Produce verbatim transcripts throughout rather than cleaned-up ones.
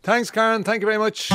Thanks, Karen. Thank you very much.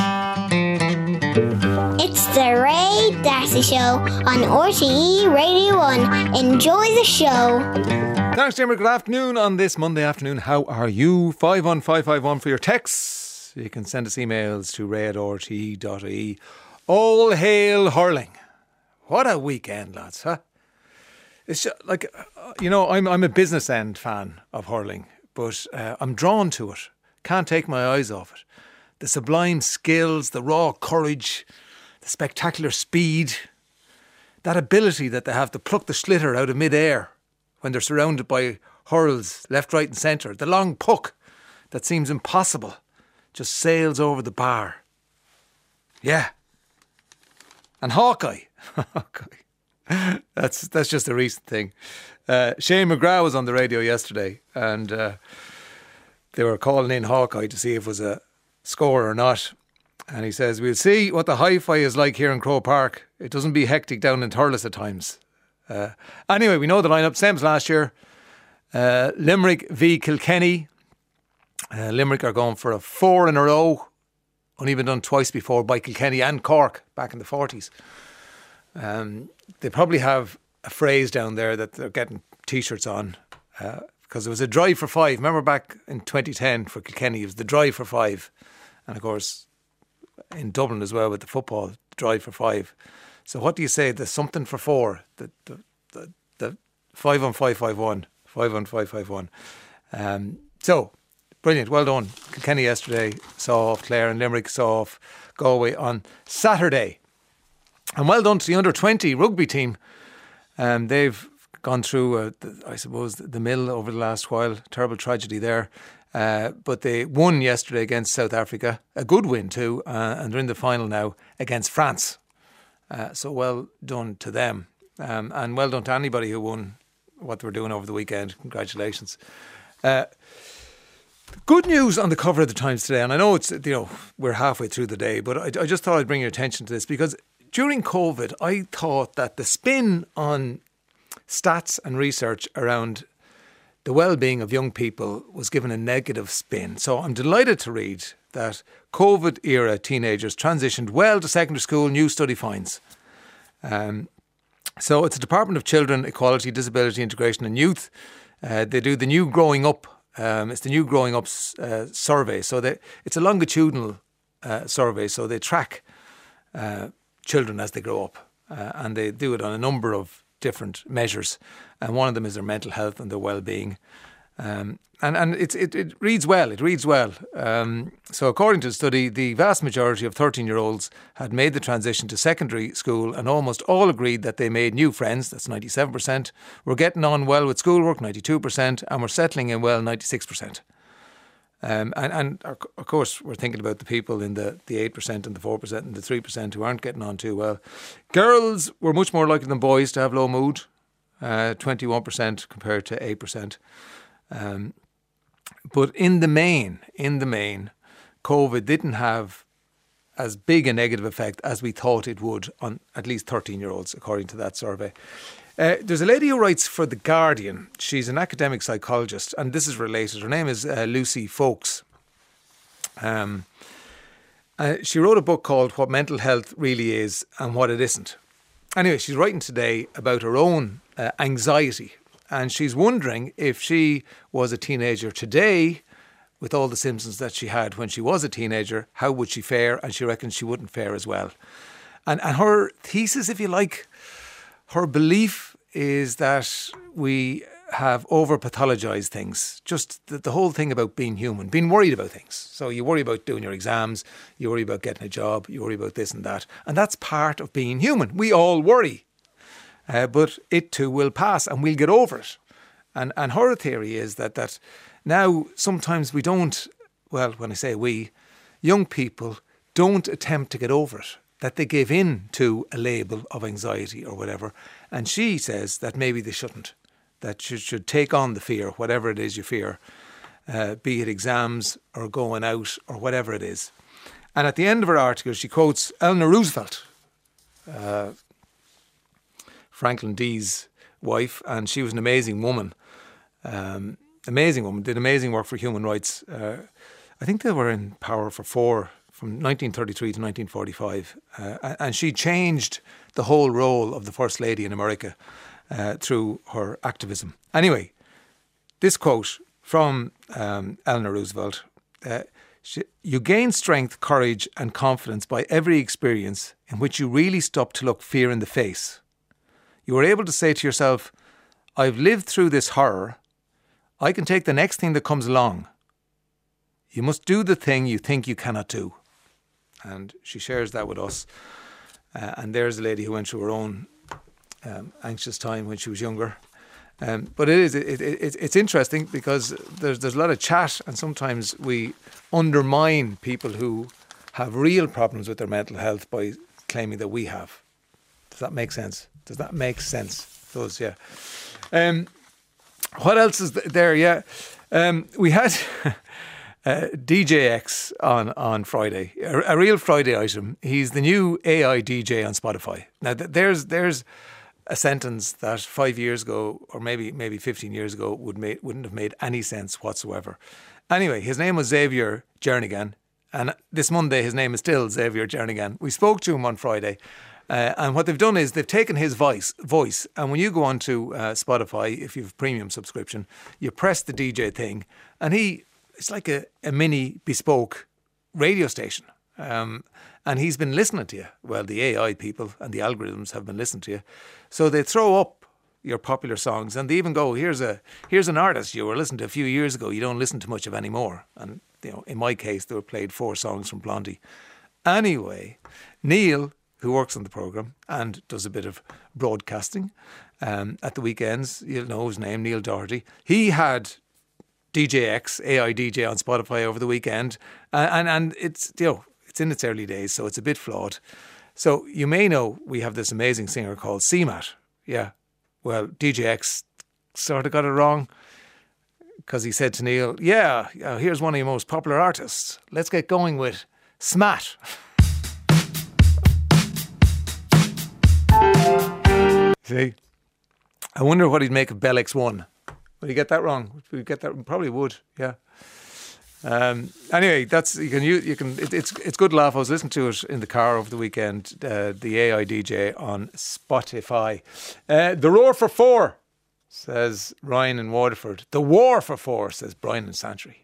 It's the Ray Darcy Show on R T E Radio one. Enjoy the show. Thanks, Jimmer. Good afternoon on this Monday afternoon. How are you? five one five five one for your texts. You can send us emails to ray at r t e dot I E. All hail hurling. What a weekend, lads, huh? It's just, like, uh, you know, I'm I'm a business end fan of hurling, but uh, I'm drawn to it. Can't take my eyes off it. The sublime skills, the raw courage, the spectacular speed, that ability that they have to pluck the schlitter out of mid-air when they're surrounded by hurls left, right and centre. The long puck that seems impossible just sails over the bar. Yeah. And Hawkeye. Hawkeye. That's that's just a recent thing. Uh, Shane McGrath was on the radio yesterday and uh, they were calling in Hawkeye to see if it was a score or not. And he says, we'll see what the hi-fi is like here in Croke Park. It doesn't be hectic down in Thurles at times. Uh, anyway, we know the lineup. Same as last year. Uh, Limerick v Kilkenny. Uh, Limerick are going for a four in a row. Only been done twice before by Kilkenny and Cork back in the forties. Um, they probably have a phrase down there that they're getting T-shirts on. Uh, because it was a drive for five. Remember back in twenty ten for Kilkenny, it was the drive for five. And of course, in Dublin as well with the football, drive for five. So what do you say? The something for four. The the the, the five on five five one. Five on five five one. Um, so, brilliant. Well done. Kilkenny yesterday saw off Clare and Limerick saw off Galway on Saturday. And well done to the under twenty rugby team. Um, they've gone through, uh, the, I suppose, the mill over the last while. Terrible tragedy there. Uh, but they won yesterday against South Africa. A good win too. Uh, and they're in the final now against France. Uh, so well done to them. Um, and well done to anybody who won what they were doing over the weekend. Congratulations. Uh, good news on the cover of the Times today. And I know it's, you know, we're halfway through the day, but I, I just thought I'd bring your attention to this because during COVID, I thought that the spin on stats and research around the well-being of young people was given a negative spin. So I'm delighted to read that COVID-era teenagers transitioned well to secondary school, new study finds. Um, so it's the Department of Children, Equality, Disability, Integration and Youth. Uh, they do the New Growing Up. Um, it's the New Growing Up uh, survey. So they, it's a longitudinal uh, survey. So they track uh, children as they grow up. Uh, and they do it on a number of different measures, and one of them is their mental health and their well-being. Um, and and it's, it, it reads well, it reads well. Um, so according to the study, the vast majority of thirteen-year-olds had made the transition to secondary school and almost all agreed that they made new friends, that's ninety-seven percent, were getting on well with schoolwork, ninety-two percent, and were settling in well, ninety-six percent. Um, and, and of course, we're thinking about the people in the, the eight percent and the four percent and the three percent who aren't getting on too well. Girls were much more likely than boys to have low mood, uh, twenty-one percent compared to eight percent. Um, but in the main, in the main, COVID didn't have as big a negative effect as we thought it would on at least thirteen-year-olds, according to that survey. Uh, there's a lady who writes for The Guardian. She's an academic psychologist, and this is related. Her name is uh, Lucy Folks. Um, uh, she wrote a book called What Mental Health Really Is and What It Isn't. Anyway, she's writing today about her own uh, anxiety, and she's wondering if she was a teenager today, with all the symptoms that she had when she was a teenager, how would she fare? And she reckons she wouldn't fare as well. And, and her thesis, if you like, her belief is that we have over-pathologised things. Just the, the whole thing about being human, being worried about things. So you worry about doing your exams, you worry about getting a job, you worry about this and that. And that's part of being human. We all worry. Uh, but it too will pass and we'll get over it. And and her theory is that, that now sometimes we don't, well, when I say we, young people don't attempt to get over it. That they give in to a label of anxiety or whatever. And she says that maybe they shouldn't. That you should take on the fear, whatever it is you fear, uh, be it exams or going out or whatever it is. And at the end of her article, she quotes Eleanor Roosevelt, uh, Franklin D's wife, and she was an amazing woman. Um, amazing woman, did amazing work for human rights. Uh, I think they were in power for four, from nineteen thirty-three to nineteen forty-five. Uh, and she changed the whole role of the First Lady in America uh, through her activism. Anyway, this quote from um, Eleanor Roosevelt, uh, she, you gain strength, courage and confidence by every experience in which you really stop to look fear in the face. You are able to say to yourself, I've lived through this horror. I can take the next thing that comes along. You must do the thing you think you cannot do. And she shares that with us. Uh, and there's a lady who went through her own um, anxious time when she was younger. Um, but it is it, it, it's interesting because there's there's a lot of chat, and sometimes we undermine people who have real problems with their mental health by claiming that we have. Does that make sense? Does that make sense? It does, yeah. Um, what else is there? Yeah, um, we had uh, D J X on on Friday, a, a real Friday item. He's the new A I D J on Spotify. Now, th- there's there's. a sentence that five years ago, or maybe maybe fifteen years ago, would make, wouldn't have made any sense whatsoever. Anyway, his name was Xavier Jernigan, and this Monday his name is still Xavier Jernigan. We spoke to him on Friday, uh, and what they've done is they've taken his voice, voice, and when you go onto uh, Spotify, if you have a premium subscription, you press the D J thing, and he it's like a, a mini bespoke radio station. Um, and he's been listening to you. Well, the A I people and the algorithms have been listening to you. So they throw up your popular songs, and they even go, here's a here's an artist you were listening to a few years ago, you don't listen to much of anymore. And you know, in my case, they were played four songs from Blondie. Anyway, Neil, who works on the programme and does a bit of broadcasting um, at the weekends, you'll know his name, Neil Doherty, he had D J X, A I D J on Spotify over the weekend, uh, and, and it's, you know, it's in its early days, so it's a bit flawed. So you may know we have this amazing singer called C MAT. Yeah. Well, D J X sort of got it wrong because he said to Neil, yeah, uh, here's one of your most popular artists. Let's get going with Smat. See? I wonder what he'd make of Bell X one. Would he get that wrong? Would he get that? Probably would, yeah. Um, anyway, that's you can you, you can it, it's it's good laugh. I was listening to it in the car over the weekend. Uh, the A I D J on Spotify. Uh, the Roar for Four, says Ryan in Waterford. The War for Four, says Brian in Santry.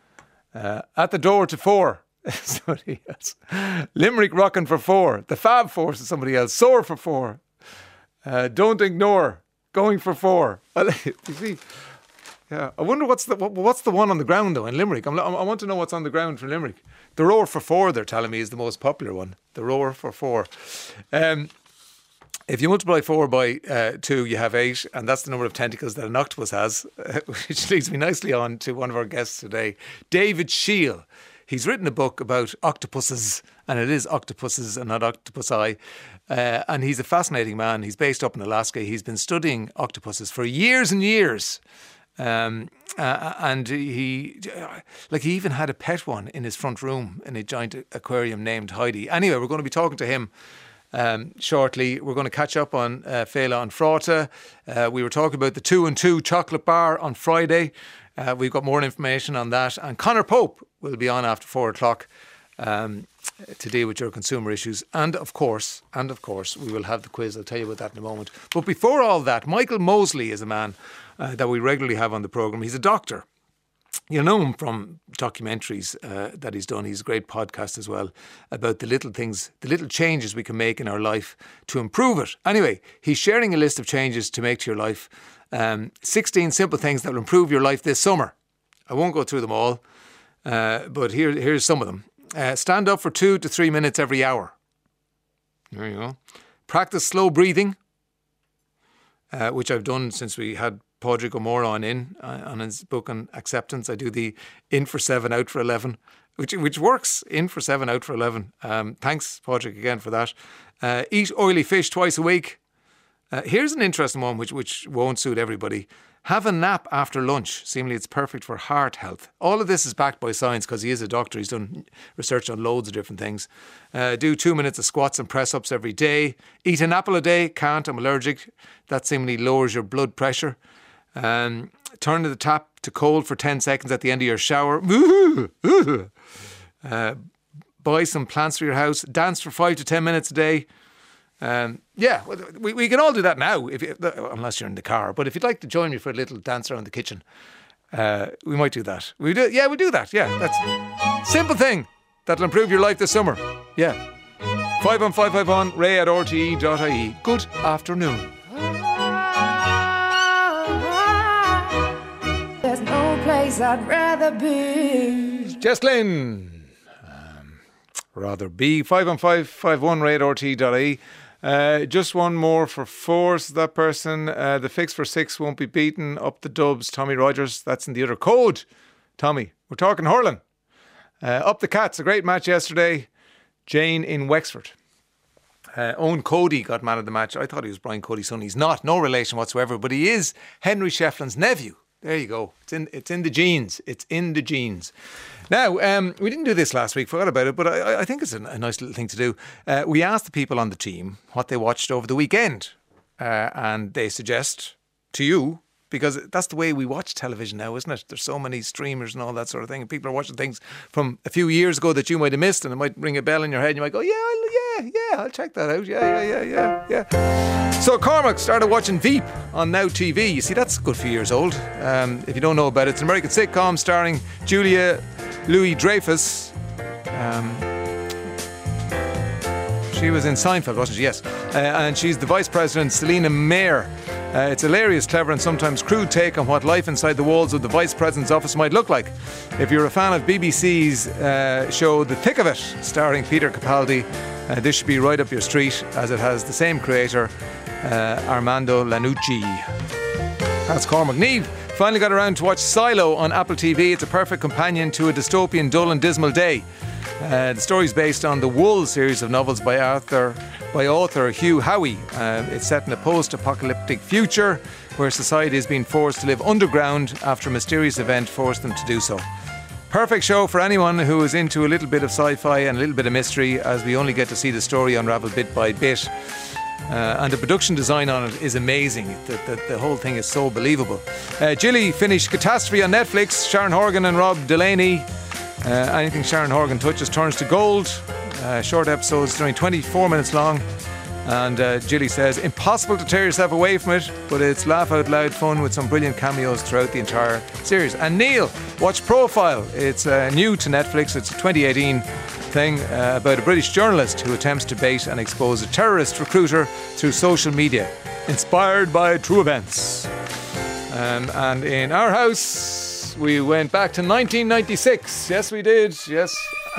Uh, at the door to four, somebody else. Limerick rocking for four. The Fab Four, is somebody else. Soar for four. Uh, don't ignore. Going for four. You see. Yeah, I wonder what's the what's the one on the ground though in Limerick. I'm, I want to know what's on the ground for Limerick. The Roar for Four, they're telling me, is the most popular one. The Roar for Four. Um, if you multiply four by uh, two, you have eight, and that's the number of tentacles that an octopus has, uh, which leads me nicely on to one of our guests today, David Sheil. He's written a book about octopuses, and it is octopuses and not octopusi. Uh, and he's a fascinating man. He's based up in Alaska. He's been studying octopuses for years and years. Um, uh, and he, like, he even had a pet one in his front room in a giant aquarium named Heidi. Anyway, we're going to be talking to him um, shortly. We're going to catch up on uh, Fela and Frauta. Uh, we were talking about the two and two chocolate bar on Friday. Uh, we've got more information on that. And Conor Pope will be on after four o'clock um, to deal with your consumer issues. And of course, and of course, we will have the quiz. I'll tell you about that in a moment. But before all that, Michael Mosley is a man Uh, that we regularly have on the programme. He's a doctor. You'll know him from documentaries uh, that he's done. He's a great podcast as well about the little things, the little changes we can make in our life to improve it. Anyway, he's sharing a list of changes to make to your life. Um, sixteen simple things that will improve your life this summer. I won't go through them all, uh, but here, here's some of them. Uh, stand up for two to three minutes every hour. There you go. Practice slow breathing, uh, which I've done since we had Padraig O'Moore on in uh, on his book on acceptance. I do the in for seven, out for eleven, which which works. In for seven, out for eleven. Um, thanks, Padraig, again for that. Uh, eat oily fish twice a week. Uh, here's an interesting one, which which won't suit everybody. Have a nap after lunch. Seemingly, it's perfect for heart health. All of this is backed by science because he is a doctor. He's done research on loads of different things. Uh, do two minutes of squats and press-ups every day. Eat an apple a day. Can't. I'm allergic. That seemingly lowers your blood pressure. Um, turn the tap to cold for ten seconds at the end of your shower. Uh, buy some plants for your house. Dance for five to ten minutes a day. Um, yeah, we, we can all do that now, if you, unless you're in the car. But if you'd like to join me for a little dance around the kitchen, uh, we might do that. We do, yeah, we do that. Yeah, that's a simple thing that'll improve your life this summer. Yeah. five one five five one, ray at r t e dot i e. Good afternoon. There's no place I'd rather be. Jess Lynn. Um, rather be. five one five five one, ray at r t e dot i e. Uh, just one more for four, so that person. Uh, the fix for six won't be beaten. Up the Dubs, Tommy Rogers. That's in the other code. Tommy, we're talking hurling. Uh, up the Cats, a great match yesterday. Jane in Wexford. Uh, Owen Cody got man of the match. I thought he was Brian Cody's son. He's not, no relation whatsoever, but he is Henry Shefflin's nephew. There you go. It's in it's in the genes. It's in the genes. Now, um, we didn't do this last week, forgot about it, but I, I think it's a, a nice little thing to do. Uh, we asked the people on the team what they watched over the weekend, uh, and they suggest to you, because that's the way we watch television now, isn't it? There's so many streamers and all that sort of thing, and people are watching things from a few years ago that you might have missed, and it might ring a bell in your head, and you might go, yeah, I'll, yeah, yeah, I'll check that out. Yeah, yeah, yeah, yeah, yeah. So Cormac started watching Veep on Now T V. You see, that's a good few years old. Um, if you don't know about it, it's an American sitcom starring Julia Louis-Dreyfus. Um, she was in Seinfeld, wasn't she? Yes. Uh, and she's the vice president, Selena Mayer. Uh, it's a hilarious, clever and sometimes crude take on what life inside the walls of the Vice President's office might look like. If you're a fan of B B C's uh, show The Thick of It, starring Peter Capaldi, uh, this should be right up your street, as it has the same creator, uh, Armando Iannucci. That's Cormac. Niamh finally got around to watch Silo on Apple T V. It's a perfect companion to a dystopian, dull and dismal day. Uh, the story is based on the Wool series of novels by Arthur, by author Hugh Howey. Uh, it's set in a post-apocalyptic future where society is being forced to live underground after a mysterious event forced them to do so. Perfect show for anyone who is into a little bit of sci-fi and a little bit of mystery, as we only get to see the story unravel bit by bit. Uh, and the production design on it is amazing. The, the, the whole thing is so believable. Uh, Gilly finished Catastrophe on Netflix. Sharon Horgan and Rob Delaney. Uh, anything Sharon Horgan touches turns to gold. Uh, short episodes, only twenty-four minutes long. And uh, Gilly says, impossible to tear yourself away from it, but it's laugh out loud fun with some brilliant cameos throughout the entire series. And Neil, watch Profile. It's uh, new to Netflix. It's a twenty eighteen thing uh, about a British journalist who attempts to bait and expose a terrorist recruiter through social media, inspired by true events. Um, and in our house, we went back to nineteen ninety-six. Yes, we did. Yes.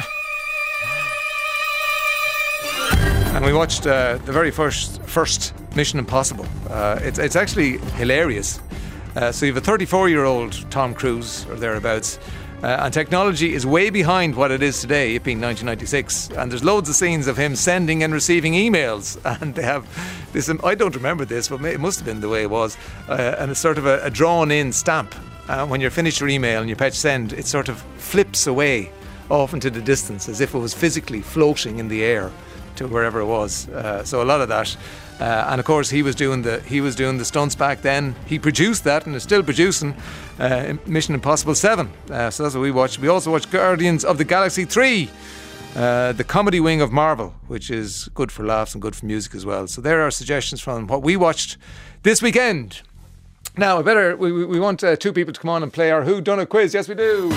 And we watched uh, the very first first Mission Impossible. Uh, it's it's actually hilarious. Uh, so you have a thirty-four-year-old Tom Cruise or thereabouts, uh, and technology is way behind what it is today, it being nineteen ninety-six. And there's loads of scenes of him sending and receiving emails, and they have this. Um, I don't remember this, but it must have been the way it was. Uh, and it's sort of a, a drawn-in stamp. Uh, when you're finished your email and you press send, it sort of flips away off into the distance as if it was physically floating in the air to wherever it was. Uh, so a lot of that, uh, and of course he was doing the he was doing the stunts back then. He produced that and is still producing uh, Mission Impossible seven. Uh, so that's what we watched. We also watched Guardians of the Galaxy three, uh, the comedy wing of Marvel, which is good for laughs and good for music as well. So there are suggestions from what we watched this weekend. Now I better we we want uh, two people to come on and play our Who Done It quiz. Yes, we do.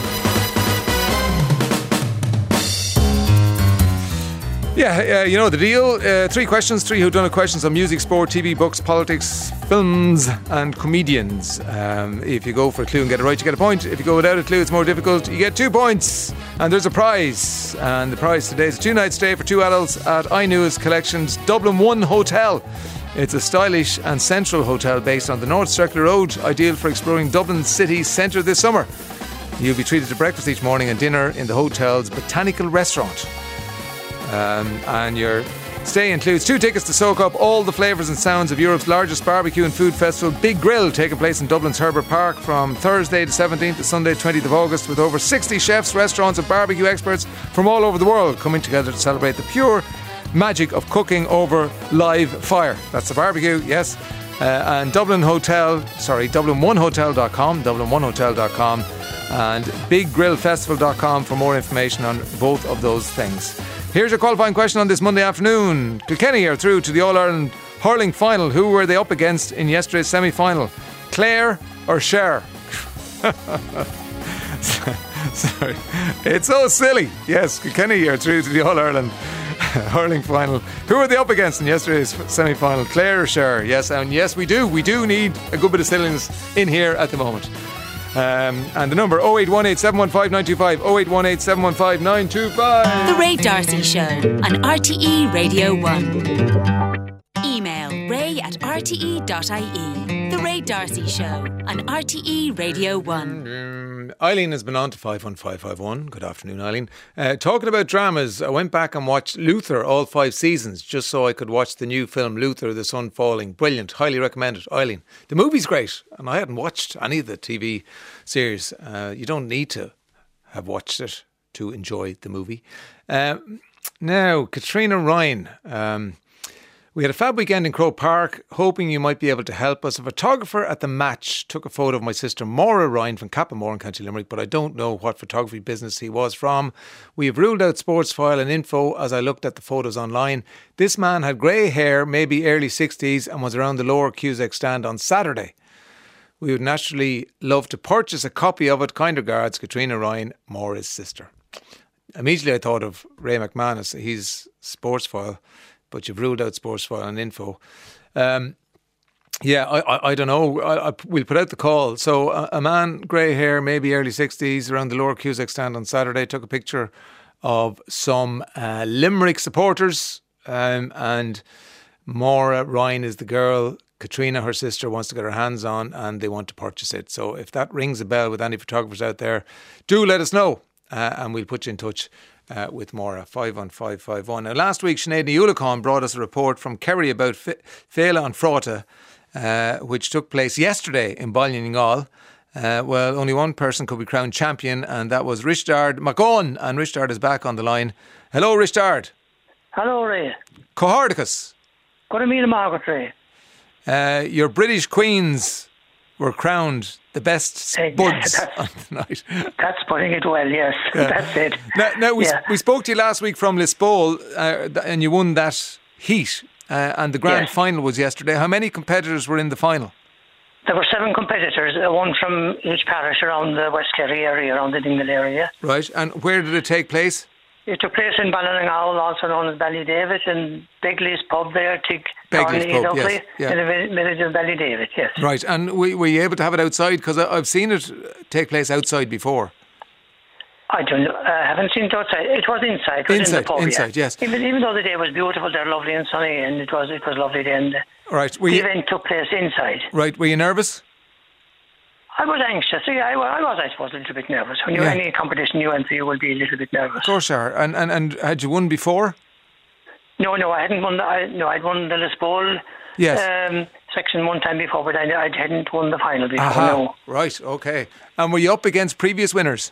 Yeah, uh, you know the deal. Uh, three questions, three whodunit questions on music, sport, T V, books, politics, films and comedians. Um, if you go for a clue and get it right, you get a point. If you go without a clue, it's more difficult. You get two points. And there's a prize. And the prize today is a two-night stay for two adults at iNews Collections Dublin One Hotel. It's a stylish and central hotel based on the North Circular Road, ideal for exploring Dublin city centre this summer. You'll be treated to breakfast each morning and dinner in the hotel's botanical restaurant. Um, and your stay includes two tickets to soak up all the flavours and sounds of Europe's largest barbecue and food festival, Big Grill, taking place in Dublin's Herbert Park from Thursday the seventeenth to Sunday twentieth of August, with over sixty chefs, restaurants and barbecue experts from all over the world coming together to celebrate the pure magic of cooking over live fire. That's the barbecue, yes. Uh, and Dublin Hotel, sorry, dublin one hotel dot com, dublin one hotel dot com, and big grill festival dot com for more information on both of those things. Here's your qualifying question on this Monday afternoon. Kilkenny are through to the All-Ireland hurling final. Who were they up against in yesterday's semi-final? Clare or Cher? Sorry. It's so silly. Yes, Kilkenny are through to the All-Ireland hurling final. Who were they up against in yesterday's semi-final? Clare or Cher? Yes, and yes, we do. We do need a good bit of silliness in here at the moment. Um, and the number oh eight one eight, seven one five, nine two five, oh eight one eight, seven one five, nine two five. The Ray D'Arcy Show on R T E Radio one. Email ray at r t e dot i e. The Ray D'Arcy Show on R T E Radio one. Um, Eileen has been on to five one five five one. Good afternoon, Eileen. Uh, talking about dramas, I went back and watched Luther all five seasons just so I could watch the new film Luther, The Sun Falling. Brilliant. Highly recommend it, Eileen. The movie's great, and I hadn't watched any of the T V series. Uh, you don't need to have watched it to enjoy the movie. Uh, now, Katrina Ryan. Um, We had a fab weekend in Croke Park, hoping you might be able to help us. A photographer at the match took a photo of my sister Maura Ryan from Cappamore in County Limerick, but I don't know what photography business he was from. We have ruled out sports file and info as I looked at the photos online. This man had grey hair, maybe early sixties, and was around the lower Cusack stand on Saturday. We would naturally love to purchase a copy of it. Kind regards, Katrina Ryan, Maura's sister. Immediately I thought of Ray McManus. He's sports file. But you've ruled out sports file and info. Um, yeah, I, I, I don't know. I, I, we'll put out the call. So a, a man, grey hair, maybe early sixties, around the lower Cusack stand on Saturday, took a picture of some uh, Limerick supporters, um, and Maura Ryan is the girl. Katrina, her sister, wants to get her hands on, and they want to purchase it. So if that rings a bell with any photographers out there, do let us know, uh, and we'll put you in touch Uh, with Maura. five one five five one. Now, last week Sinead Ulicon brought us a report from Kerry about F- Féile an Fráta, uh, which took place yesterday in Ballinagall. Uh, well, only one person could be crowned champion, and that was Rishtard McGowan, and Rishtard is back on the line. Hello, Rishtard. Hello, Ray. Cohardicus. Good to meet you, Margaret, Ray. Uh, your British Queens were crowned the best spuds uh, on the night. That's putting it well, yes. Yeah. That's it. Now, now we, yeah. we spoke to you last week from Lisbol, uh, and you won that heat, uh, and the grand yes. final was yesterday. How many competitors were in the final? There were seven competitors, uh, one from each parish around the West Kerry area, around the Dingle area. Right, and where did it take place? It took place in Ballinagall, also known as Ballydavid, and Begley's pub there, Tig Begley's Corney, pub, yes, yeah. in the village of Ballydavid, yes. Right, and we, were you able to have it outside? Because I've seen it take place outside before. I don't know. I haven't seen it outside. It was inside. It was inside, in the pub, inside, yeah. yes. Even, even though the day was beautiful, they're lovely and sunny, and it was it was lovely then. Right. Were the you, event took place inside. Right. Were you nervous? I was anxious. Yeah, I, I was, I suppose, a little bit nervous. When you're yeah. in any competition you enter, you will be a little bit nervous. Of course you are. And, and, and had you won before? No, no, I hadn't won. The, I, no, I'd won the Lisbol yes. um, section one time before, but I, I hadn't won the final before, Aha. no. Right, okay. And were you up against previous winners?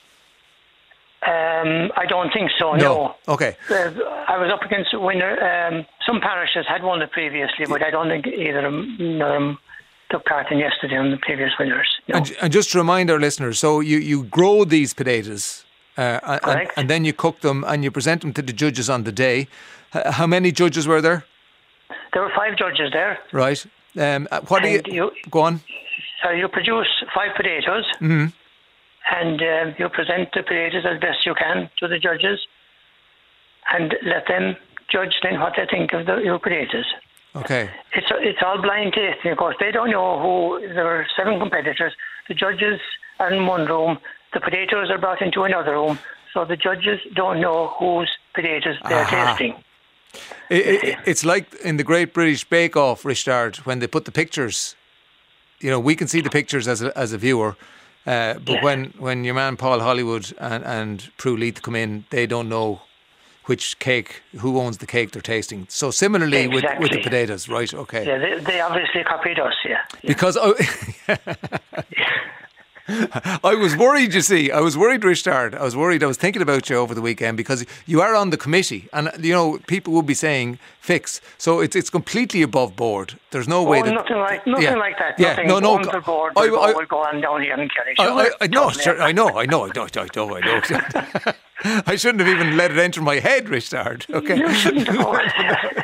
Um, I don't think so, no. No, okay. Uh, I was up against a winner. Um, some parishes had won it previously, but I don't think either of them, none of them took part in yesterday on the previous winners. No. And, and just to remind our listeners, so you, you grow these potatoes uh, and, and then you cook them and you present them to the judges on the day. H- how many judges were there? There were five judges there. Right. Um, what and do you, you... Go on. So you produce five potatoes mm-hmm. and uh, you present the potatoes as best you can to the judges and let them judge then what they think of the, your potatoes. Okay. It's it's all blind tasting, of course. They don't know who. There are seven competitors. The judges are in one room. The potatoes are brought into another room. So the judges don't know whose potatoes they're Aha. tasting. It, it, it's like in the Great British Bake Off, Rishtard, when they put the pictures. You know, we can see the pictures as a, as a viewer. Uh, but yeah. when, when your man Paul Hollywood and, and Prue Leith come in, they don't know which cake, who owns the cake they're tasting. So similarly exactly. with, with the potatoes, right? Okay. Yeah, they, they obviously copied us, yeah. yeah. Because, oh, I was worried, you see. I was worried, Richard. I was worried. I was thinking about you over the weekend because you are on the committee and, you know, people will be saying fix. So it's it's completely above board. There's no way oh, that... nothing like nothing yeah. like that. Yeah. Nothing No, no. under board I, will go, I, will go on down here in Kerry. I, Sure, I, I, no, totally. sure, I know, I know, I know, I know, I know. I know. I shouldn't have even let it enter my head, Richard. Okay. You shouldn't have.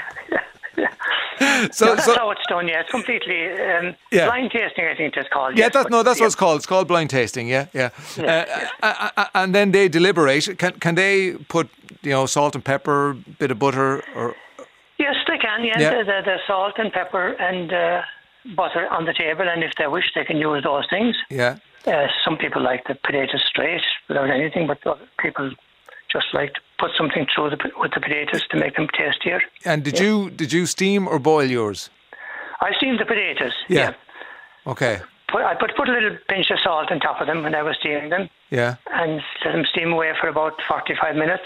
So, no, that's so, how it's done, yeah. It's completely um, Yeah. blind tasting, I think it's called. yeah, yes, that's, but- no, that's yeah. what it's called. It's called blind tasting, yeah, yeah. Yeah, Uh, uh, uh, and then they deliberate. Can can they put, you know, salt and pepper, bit of butter, or... Yes, they can, yeah. Yeah. The, the, the salt and pepper and uh, butter on the table, and if they wish, they can use those things. Yeah. Uh, some people like the potatoes straight without anything, but other people just like to put something through the, with the potatoes to make them tastier. And did you did you steam or boil yours? I steamed the potatoes. Yeah. Yeah. Okay. Put, I put put a little pinch of salt on top of them when I was steaming them, Yeah. and let them steam away for about forty-five minutes.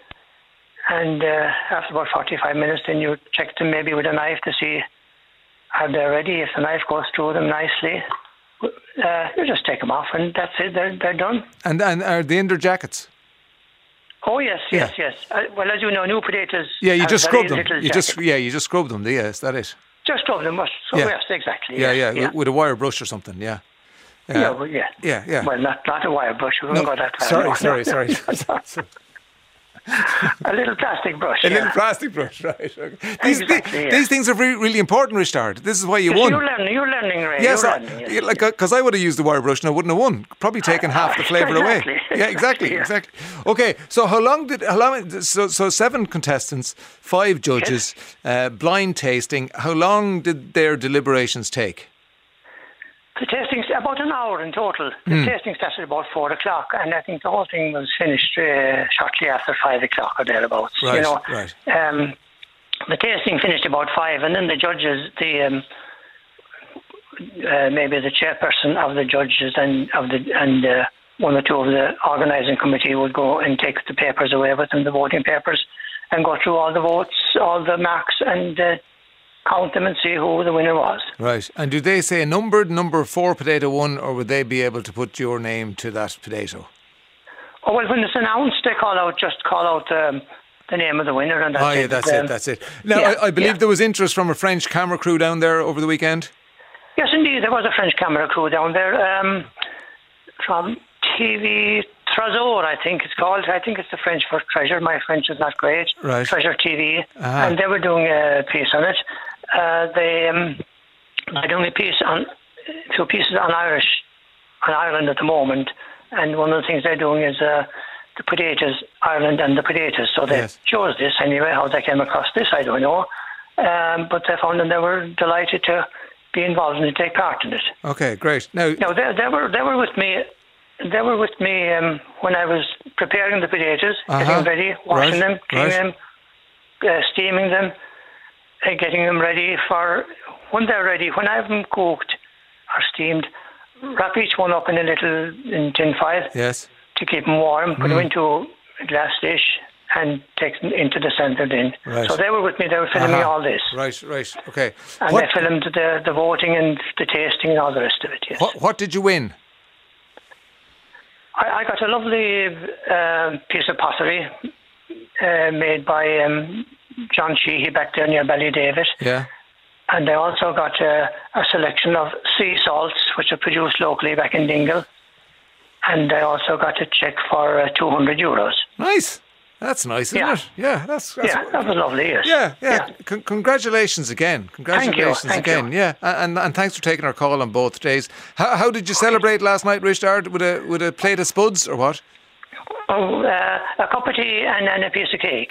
And uh, after about forty-five minutes, then you check them maybe with a knife to see are they ready. If the knife goes through them nicely, uh, you just take them off, and that's it. They're they're done. And and are they in their jackets? Oh yes, yes, yes. Uh, well, as you know, new potatoes. Yeah, you have just very scrub them. little You just jacket. yeah, you just scrub them. Yeah, is that it? just scrub them. But so Yeah. yes, exactly. Yeah, yes, yeah, yeah. With, with a wire brush or something. Yeah. Yeah, well, yeah. Yeah, yeah. Well, not not a wire brush. We wouldn't No, go that far. sorry, No, sorry, no. sorry, sorry. A little plastic brush. A yeah. little plastic brush, right? Okay. These, Exactly, the- yeah. these things are really, really important, Richard. This is why you Yes, won. You're learning. You're learning, Ray. Yes, you're I, learning, yes. yeah, like because I would have used the wire brush and I wouldn't have won. Probably taken half the flavour away. Exactly. Yeah, exactly, Yeah. exactly. Okay, so how long did how long? So so seven contestants, five judges, uh, blind tasting. How long did their deliberations take? The tasting about an hour in total. The Hmm. tasting started about four o'clock, and I think the whole thing was finished uh, shortly after five o'clock or thereabouts. Right, you know, right. Um, the tasting finished about five, and then the judges, the um, uh, maybe the chairperson of the judges and of the and uh, one or two of the organising committee would go and take the papers away with them, the voting papers, and go through all the votes, all the marks, and uh, count them and see who the winner was. Right. And do they say a numbered number four potato one, or would they be able to put your name to that potato? Oh, well, when it's announced, they call out, just call out um, the name of the winner. And that's Oh, yeah, it. that's Um, it, that's it. Now, yeah, I, I believe yeah. there was interest from a French camera crew down there over the weekend. Yes, indeed, there was a French camera crew down there um, from T V Trésor, I think it's called. I think it's the French for treasure. My French is not great. Right. Treasure T V. Ah. And they were doing a piece on it. Uh, they, um, they're doing a piece on, two pieces on Irish, on Ireland at the moment. And one of the things they're doing is uh, the potatoes, Ireland and the potatoes. So they Yes. chose this anyway. How they came across this, I don't know. Um, but they found that they were delighted to be involved and to take part in it. Okay, great. Now, No, they, they were they were with me. They were with me um, when I was preparing the potatoes, Uh-huh. getting them ready, washing Right, them, cleaning right. them, uh, steaming them, uh, getting them ready for when they're ready. When I have them cooked or steamed, wrap each one up in a little in tin foil yes. to keep them warm. Put Mm. them into a glass dish and take them into the centre bin. Right. So they were with me. They were filming me Uh-huh. all this, Right, right. Okay. and What, they filmed the the voting and the tasting and all the rest of it. Yes. what, what did you win? I, I got a lovely um piece of pottery uh, made by um, John Sheehy back there near Ballydavid. Yeah. And I also got uh, a selection of sea salts, which are produced locally back in Dingle. And I also got a cheque for uh, two hundred euros. Nice. That's nice, isn't Yeah. it? Yeah, that's, that's Yeah, that was lovely, yes. Yeah, yeah. Con- congratulations again. Congratulations thank again. you. Yeah, and and thanks for taking our call on both days. How, how did you celebrate last night, Richard? With a with a plate of spuds or what? Oh, uh, a cup of tea and then a piece of cake.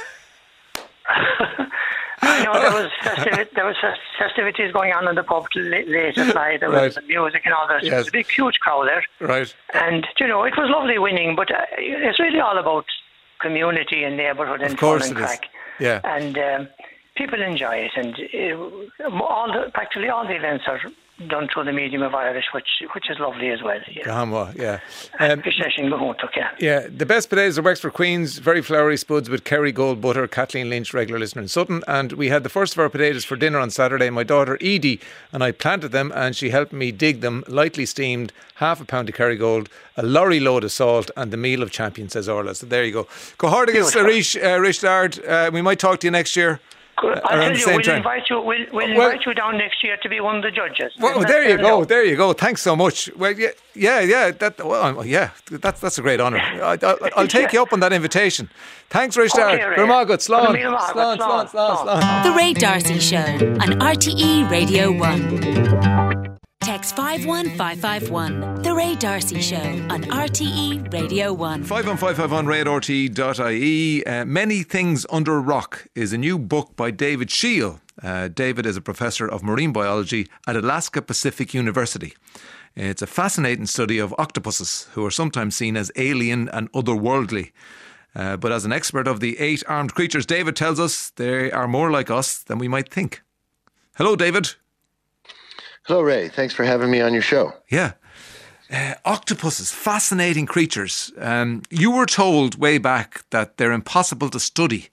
I know there was festiv- there was fest- festivities going on in the pub till late, late at night. There was Right. music and all that. There Yes. was a big, huge crowd there. Right. And, you know, it was lovely winning, but uh, it's really all about community and neighbourhood and Of course fun and it is. crack. Yeah. And um, people enjoy it. And uh, all the, practically all the events are done through the medium of Irish, which which is lovely as well. Yeah. Gahanwa, yeah. Um, Fish Nation Mahuntuk, yeah. Yeah, the best potatoes are Wexford Queens, very floury spuds with Kerry Gold butter. Kathleen Lynch, regular listener in Sutton. And we had the first of our potatoes for dinner on Saturday. My daughter Edie and I planted them and she helped me dig them, lightly steamed, half a pound of Kerry Gold, a lorry load of salt and the meal of champion, says Orla. So there you go. Cohortigus, Arish, uh, Rishdard, uh, we might talk to you next year. Good. I'll Around tell the you, same we'll time. invite you. We'll, we'll Well- invite you down next year to be one of the judges. Well, Isn't there that you fair go. enough? There you go. Thanks so much. Well, yeah, yeah, yeah. That, well, yeah. That's that's a great honour. I, I, I'll take you up on that invitation. Thanks, Rishdard. Okay, Ray. Gramagat, Slán, Gramagat, Slán, Slán, Slán, Slán, Slán. Slán. The Ray D'Arcy Show on R T E Radio one. Text five one five five one. The Ray D'Arcy Show on R T E Radio one. five one five five one ray at r t e dot i e. Uh, Many Things Under a Rock is a new book by David Shiel. Uh, David is a professor of marine biology at Alaska Pacific University. It's a fascinating study of octopuses, who are sometimes seen as alien and otherworldly. Uh, but as an expert of the eight armed creatures, David tells us they are more like us than we might think. Hello, David. Hello, Ray. Thanks for having me on your show. Yeah. Uh, octopuses, fascinating creatures. Um, you were told way back that they're impossible to study.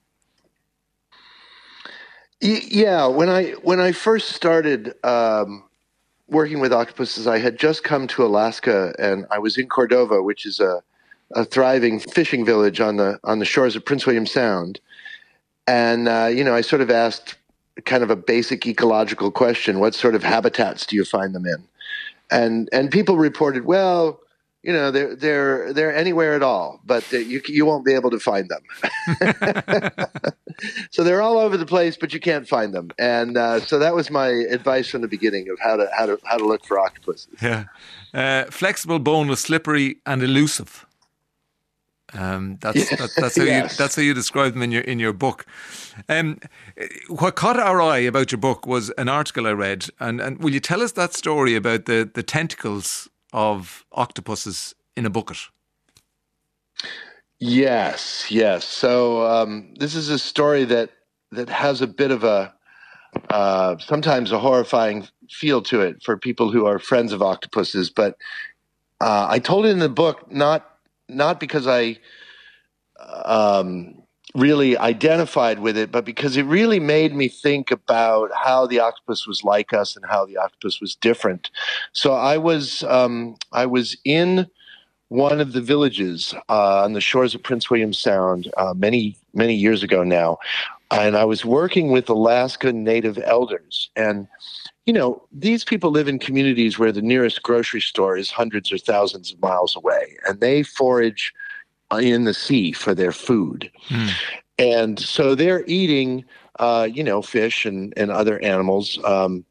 Y- yeah, when I when I first started um, working with octopuses, I had just come to Alaska, and I was in Cordova, which is a, a thriving fishing village on the on the shores of Prince William Sound. And uh, you know, I sort of asked kind of a basic ecological question: what sort of habitats do you find them in? And and people reported, well, you know, they're they're they're anywhere at all, but you you won't be able to find them. So they're all over the place, but you can't find them. And uh, so that was my advice from the beginning of how to how to how to look for octopuses. Yeah. Uh, flexible, boneless, slippery, and elusive. Um, that's that, that's how Yes. you that's how you describe them in your in your book. Um, what caught our eye about your book was an article I read, and, and will you tell us that story about the, the tentacles of octopuses in a bucket? Yes, yes. So um, this is a story that that has a bit of a uh, sometimes a horrifying feel to it for people who are friends of octopuses. But uh, I told it in the book not not because I um, really identified with it, but because it really made me think about how the octopus was like us and how the octopus was different. So I was um, I was in one of the villages uh, on the shores of Prince William Sound uh, many, many years ago now. And I was working with Alaska Native elders. And, you know, these people live in communities where the nearest grocery store is hundreds or thousands of miles away. And they forage in the sea for their food. Mm. And so they're eating, uh, you know, fish and, and other animals. Um,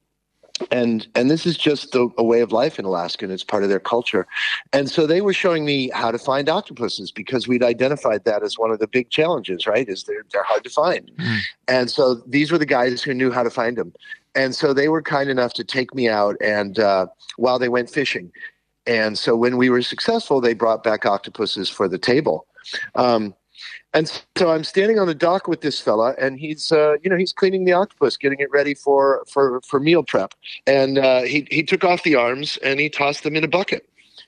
And and this is just the, a way of life in Alaska, and it's part of their culture. And so they were showing me how to find octopuses because we'd identified that as one of the big challenges, right, is they're, they're hard to find. Mm. And so these were the guys who knew how to find them. And so they were kind enough to take me out and uh, while they went fishing. And so when we were successful, they brought back octopuses for the table. Um And so I'm standing on the dock with this fella, and he's, uh, you know, he's cleaning the octopus, getting it ready for for, for meal prep. And uh, he he took off the arms and he tossed them in a bucket.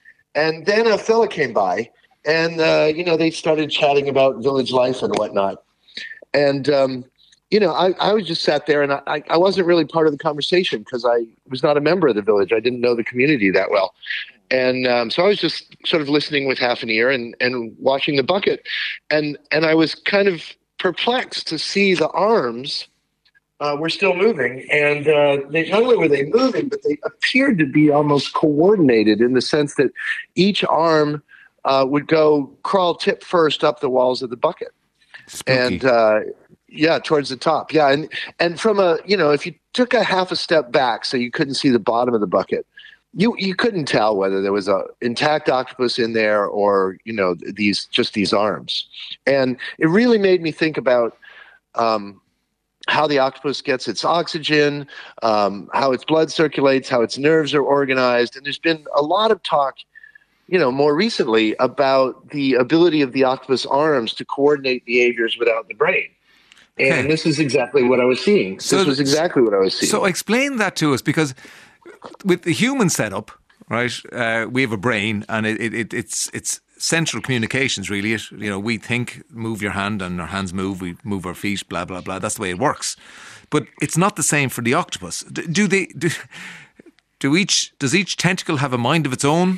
And then a fella came by, and uh, you know, they started chatting about village life and whatnot. And um, you know, I, I was just sat there, and I I wasn't really part of the conversation because I was not a member of the village. I didn't know the community that well. And um, so I was just sort of listening with half an ear and, and watching the bucket. And and I was kind of perplexed to see the arms uh, were still moving. And uh, they, not only were they moving, but they appeared to be almost coordinated in the sense that each arm uh, would go crawl tip first up the walls of the bucket. Spooky. And uh, yeah, towards the top. Yeah. And, and from a, you know, if you took a half a step back so you couldn't see the bottom of the bucket, You you couldn't tell whether there was a intact octopus in there or, you know, these just these arms. And it really made me think about um, how the octopus gets its oxygen, um, how its blood circulates, how its nerves are organized. And there's been a lot of talk, you know, more recently about the ability of the octopus arms to coordinate behaviors without the brain. And okay. This is exactly what I was seeing. So, this was exactly what I was seeing. So explain that to us, because with the human setup, right? Uh, we have a brain, and it, it, it it's it's central communications. Really, it you know we think, move your hand, and our hands move. We move our feet. Blah blah blah. That's the way it works. But it's not the same for the octopus. Do, do they? Do, do each does each tentacle have a mind of its own?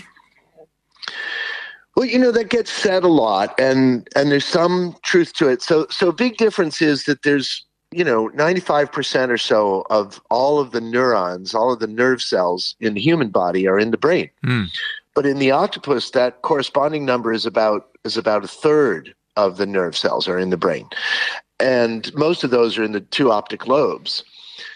Well, you know, that gets said a lot, and and there's some truth to it. So so a big difference is that there's, you know, ninety-five percent or so of all of the neurons, all of the nerve cells in the human body are in the brain. Mm. But in the octopus, that corresponding number is about is about a third of the nerve cells are in the brain. And most of those are in the two optic lobes.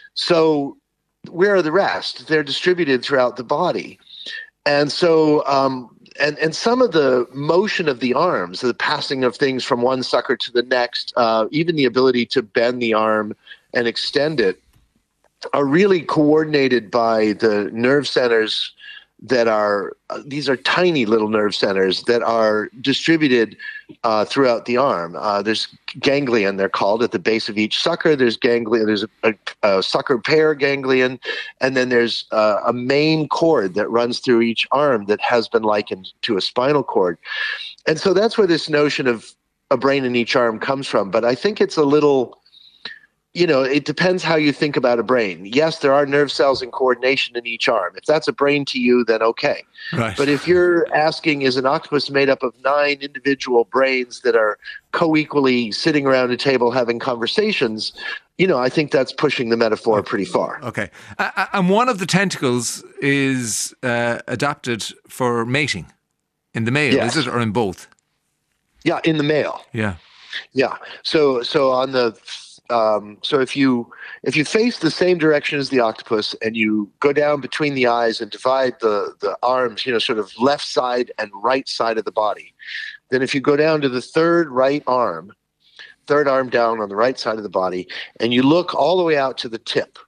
So where are the rest? They're distributed throughout the body. And so um, and, and some of the motion of the arms, the passing of things from one sucker to the next, uh, even the ability to bend the arm and extend it, are really coordinated by the nerve centers that are, uh, these are tiny little nerve centers that are distributed uh, throughout the arm. Uh, there's ganglion, they're called, at the base of each sucker. There's ganglion, there's a, a, a sucker pair ganglion, and then there's uh, a main cord that runs through each arm that has been likened to a spinal cord. And so that's where this notion of a brain in each arm comes from. But I think it's a little... You know, it depends how you think about a brain. Yes, there are nerve cells in coordination in each arm. If that's a brain to you, then okay. Right. But if you're asking, is an octopus made up of nine individual brains that are co-equally sitting around a table having conversations, you know, I think that's pushing the metaphor pretty far. Okay. Uh, and one of the tentacles is uh, adapted for mating in the male, yes. Is it, or in both? Yeah, in the male. Yeah. Yeah. So, so on the... Um, so if you if you face the same direction as the octopus and you go down between the eyes and divide the, the arms, you know, sort of left side and right side of the body, then if you go down to the third right arm, third arm down on the right side of the body, and you look all the way out to the tip,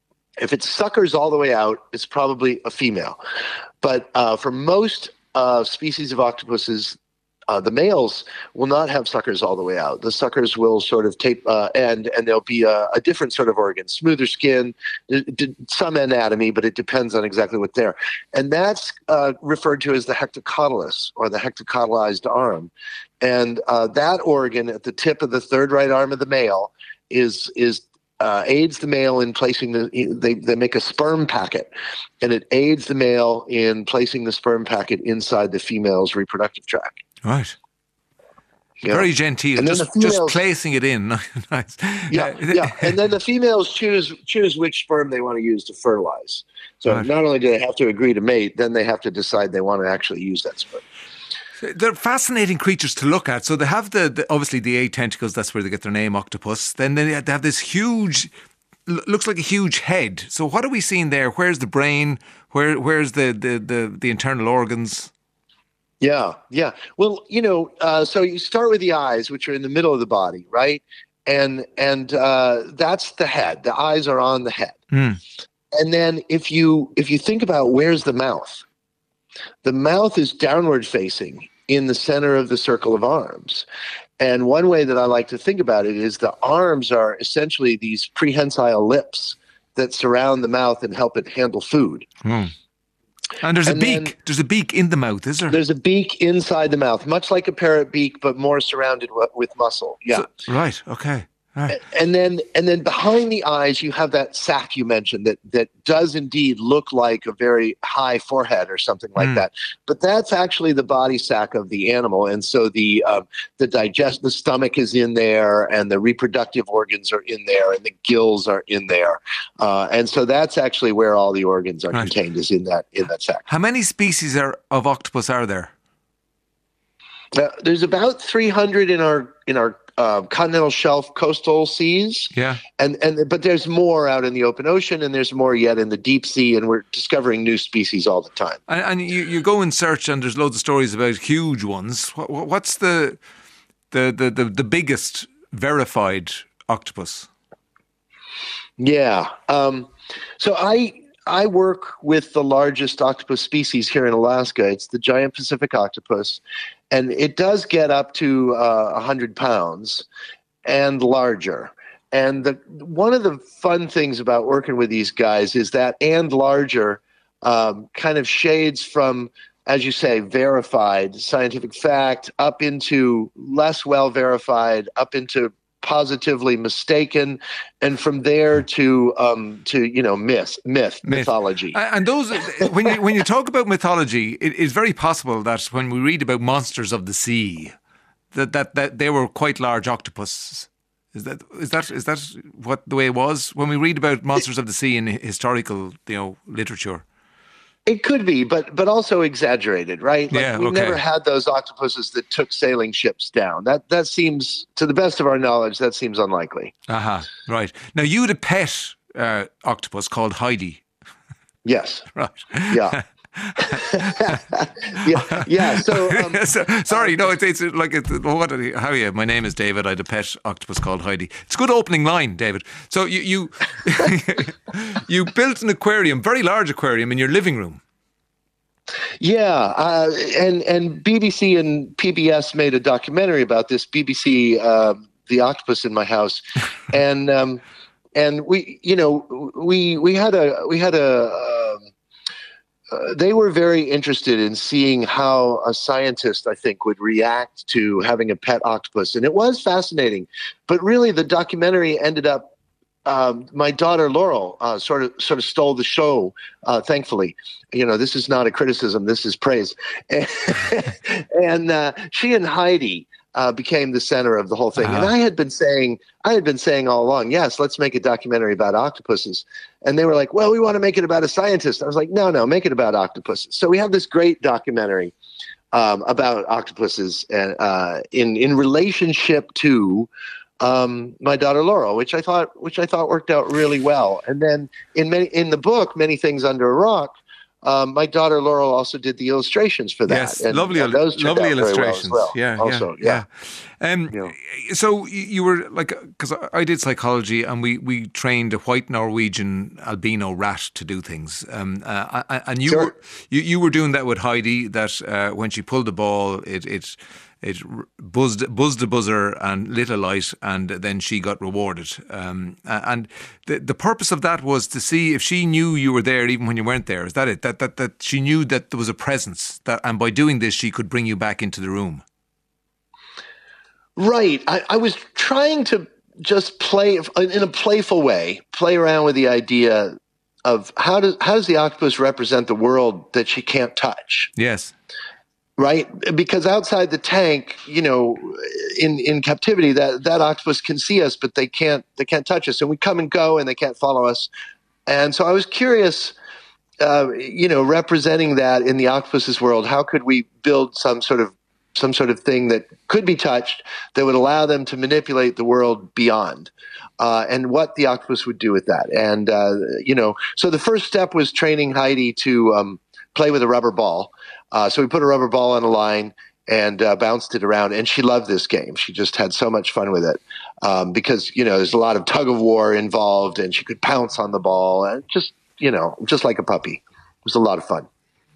if it suckers all the way out, it's probably a female. But uh, for most uh, species of octopuses, Uh, the males will not have suckers all the way out. The suckers will sort of tape uh, end, and there'll be a, a different sort of organ, smoother skin, d- d- some anatomy, but it depends on exactly what they're. And that's uh, referred to as the hectocotylos, or the hectocotylized arm. And uh, that organ at the tip of the third right arm of the male is is uh, aids the male in placing the. They they make a sperm packet, and it aids the male in placing the sperm packet inside the female's reproductive tract. Right. Yeah. Very genteel. And just, females, just placing it in. Nice. Yeah, yeah. And then the females choose choose which sperm they want to use to fertilize. So right. Not only do they have to agree to mate, then they have to decide they want to actually use that sperm. They're fascinating creatures to look at. So they have the, the obviously the eight tentacles. That's where they get their name, octopus. Then they have this huge, looks like a huge head. So what are we seeing there? Where's the brain? Where where's the the the, the internal organs? Yeah, yeah. Well, you know, uh, so you start with the eyes, which are in the middle of the body, right? And and uh, that's the head. The eyes are on the head. Mm. And then if you if you think about where's the mouth, the mouth is downward facing in the center of the circle of arms. And one way that I like to think about it is the arms are essentially these prehensile lips that surround the mouth and help it handle food. Mm. And there's and a beak. There's a beak in the mouth, is there? There's a beak inside the mouth, much like a parrot beak, but more surrounded w- with muscle. Yeah. So, right. Okay. Right. And then, and then behind the eyes, you have that sac you mentioned that that does indeed look like a very high forehead or something like mm. that. But that's actually the body sac of the animal, and so the um, the digest, the stomach is in there, and the reproductive organs are in there, and the gills are in there, uh, and so that's actually where all the organs are right. contained, is in that in that sac. How many species are, of octopus are there? Uh, there's about three hundred in our in our uh, continental shelf coastal seas. Yeah, and and but there's more out in the open ocean, and there's more yet in the deep sea, and we're discovering new species all the time. And, and you, you go and search, and there's loads of stories about huge ones. What, what's the, the the the the biggest verified octopus? Yeah, um, so I. I work with the largest octopus species here in Alaska. It's the giant Pacific octopus, and it does get up to uh, one hundred pounds and larger. And the, one of the fun things about working with these guys is that and larger um, kind of shades from, as you say, verified scientific fact up into less well verified, up into positively mistaken, and from there to um, to you know myth, myth, myth. mythology. And those, when you when you talk about mythology, it is very possible that when we read about monsters of the sea, that that, that they were quite large octopuses. Is that is that is that what the way it was when we read about monsters of the sea in historical, you know, literature? It could be, but but also exaggerated, right? Like yeah, we've okay. never had those octopuses that took sailing ships down. That that seems, to the best of our knowledge, that seems unlikely. Aha, uh-huh, right. Now you had a pet uh, octopus called Heidi. Yes. Right. Yeah. yeah, yeah. So, um, so sorry, no, it's, it's like it's, what? How are you? My name is David. I had a pet octopus called Heidi. It's a good opening line, David. So you you you built an aquarium, very large aquarium, in your living room. Yeah, uh, and and B B C and P B S made a documentary about this. B B C, uh, The Octopus in My House, and um, and we, you know, we we had a we had a. Um, Uh, they were very interested in seeing how a scientist, I think, would react to having a pet octopus. And it was fascinating. But really, the documentary ended up, um, my daughter Laurel uh, sort of sort of stole the show, uh, thankfully. You know, this is not a criticism, this is praise. and uh, she and Heidi uh, became the center of the whole thing. Uh-huh. And I had been saying, I had been saying all along, yes, let's make a documentary about octopuses. And they were like, well, we want to make it about a scientist. I was like, no, no, make it about octopuses. So we have this great documentary um, about octopuses and uh, in in relationship to um, my daughter Laurel, which I thought which I thought worked out really well. And then in many, in the book, Many Things Under a Rock, um, my daughter Laurel also did the illustrations for that. Yes, and, lovely, and those lovely illustrations. Well well. Yeah, also, yeah. yeah. yeah. Um, yeah. So you were like, because I did psychology, and we, we trained a white Norwegian albino rat to do things. Um, uh, and you sure. were you, you were doing that with Heidi. That uh, when she pulled the ball, it it. It buzzed, buzzed the buzzer and lit a light, and then she got rewarded. Um, and the the purpose of that was to see if she knew you were there even when you weren't there. Is that it? That that that she knew that there was a presence. That, and by doing this, she could bring you back into the room. Right. I, I was trying to just play in a playful way, play around with the idea of how does how does the octopus represent the world that she can't touch? Yes. Right? Because outside the tank, you know, in, in captivity, that, that octopus can see us, but they can't they can't touch us. And we come and go, and they can't follow us. And so I was curious, uh, you know, representing that in the octopus's world, how could we build some sort of some sort of thing that could be touched that would allow them to manipulate the world beyond, uh, and what the octopus would do with that. And, uh, you know, so the first step was training Heidi to um, play with a rubber ball. Uh, so we put a rubber ball on a line and uh, bounced it around, and she loved this game. She just had so much fun with it um, because, you know, there's a lot of tug of war involved, and she could pounce on the ball and just, you know, just like a puppy. It was a lot of fun.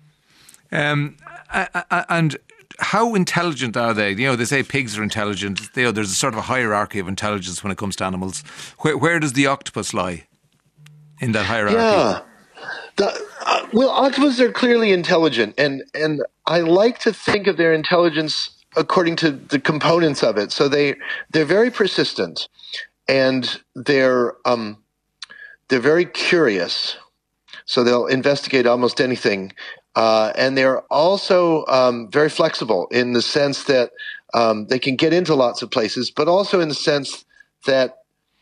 Um, and how intelligent are they? You know, they say pigs are intelligent. You know, there's a sort of a hierarchy of intelligence when it comes to animals. Where, where does the octopus lie in that hierarchy? Yeah. The, uh, well, octopuses are clearly intelligent, and, and I like to think of their intelligence according to the components of it. So they they're very persistent, and they're um, they're very curious. So they'll investigate almost anything, uh, and they're also um, very flexible in the sense that um, they can get into lots of places, but also in the sense that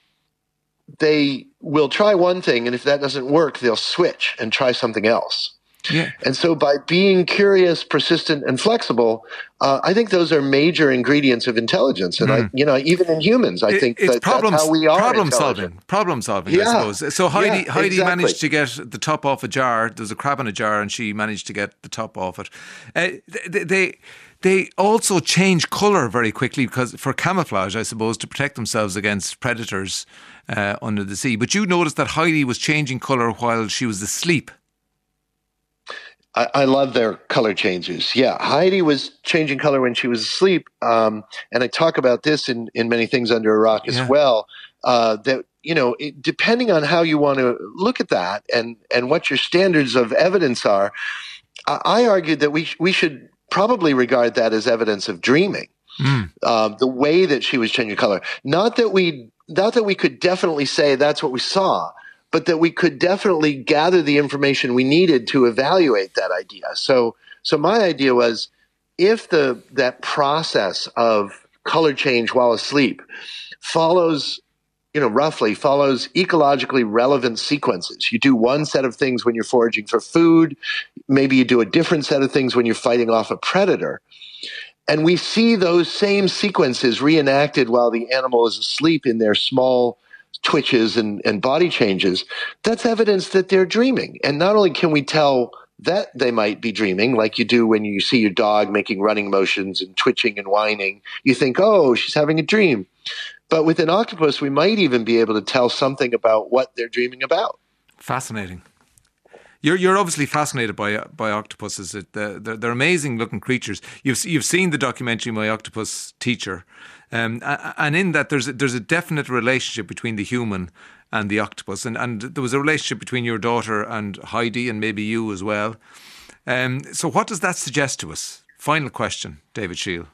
they will try one thing, and if that doesn't work, they'll switch and try something else. Yeah. And so by being curious, persistent, and flexible, uh, I think those are major ingredients of intelligence. And, mm. I, you know, even in humans, I it, think it's that problems, that's how we are problem solving. Problem solving, yeah. I suppose. So Heidi, yeah, Heidi exactly. managed to get the top off a jar. There's a crab in a jar, and she managed to get the top off it. Uh, they... they They also change colour very quickly because for camouflage, I suppose, to protect themselves against predators uh, under the sea. But you noticed that Heidi was changing colour while she was asleep. I, I love their color changes. Yeah, Heidi was changing color when she was asleep, um, and I talk about this in, in Many Things Under a Rock as Yeah. well. Uh, that you know, it, depending on how you want to look at that and and what your standards of evidence are, I, I argued that we we should probably regard that as evidence of dreaming. Mm. Um, the way that she was changing color, not that we not that we could definitely say that's what we saw, but that we could definitely gather the information we needed to evaluate that idea. So, so my idea was, if the that process of color change while asleep follows, you know, roughly follows ecologically relevant sequences. You do one set of things when you're foraging for food, maybe you do a different set of things when you're fighting off a predator. And we see those same sequences reenacted while the animal is asleep in their small twitches and, and body changes. That's evidence that they're dreaming. And not only can we tell that they might be dreaming, like you do when you see your dog making running motions and twitching and whining, you think, oh, she's having a dream. But with an octopus, we might even be able to tell something about what they're dreaming about. Fascinating. You're you're obviously fascinated by by octopuses. It, uh, they're, they're amazing looking creatures. You've you've seen the documentary My Octopus Teacher, um, and in that there's a, there's a definite relationship between the human and the octopus, and, and there was a relationship between your daughter and Heidi, and maybe you as well. Um, so what does that suggest to us? Final question, David Shield.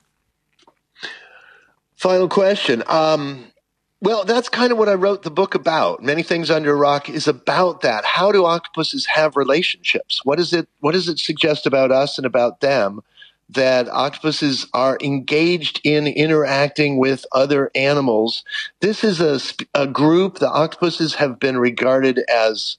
Final question. Um, Well, that's kind of what I wrote the book about. Many Things Under a Rock is about that. How do octopuses have relationships? What is it? What does it suggest about us and about them that octopuses are engaged in interacting with other animals? This is a, a group. The octopuses have been regarded as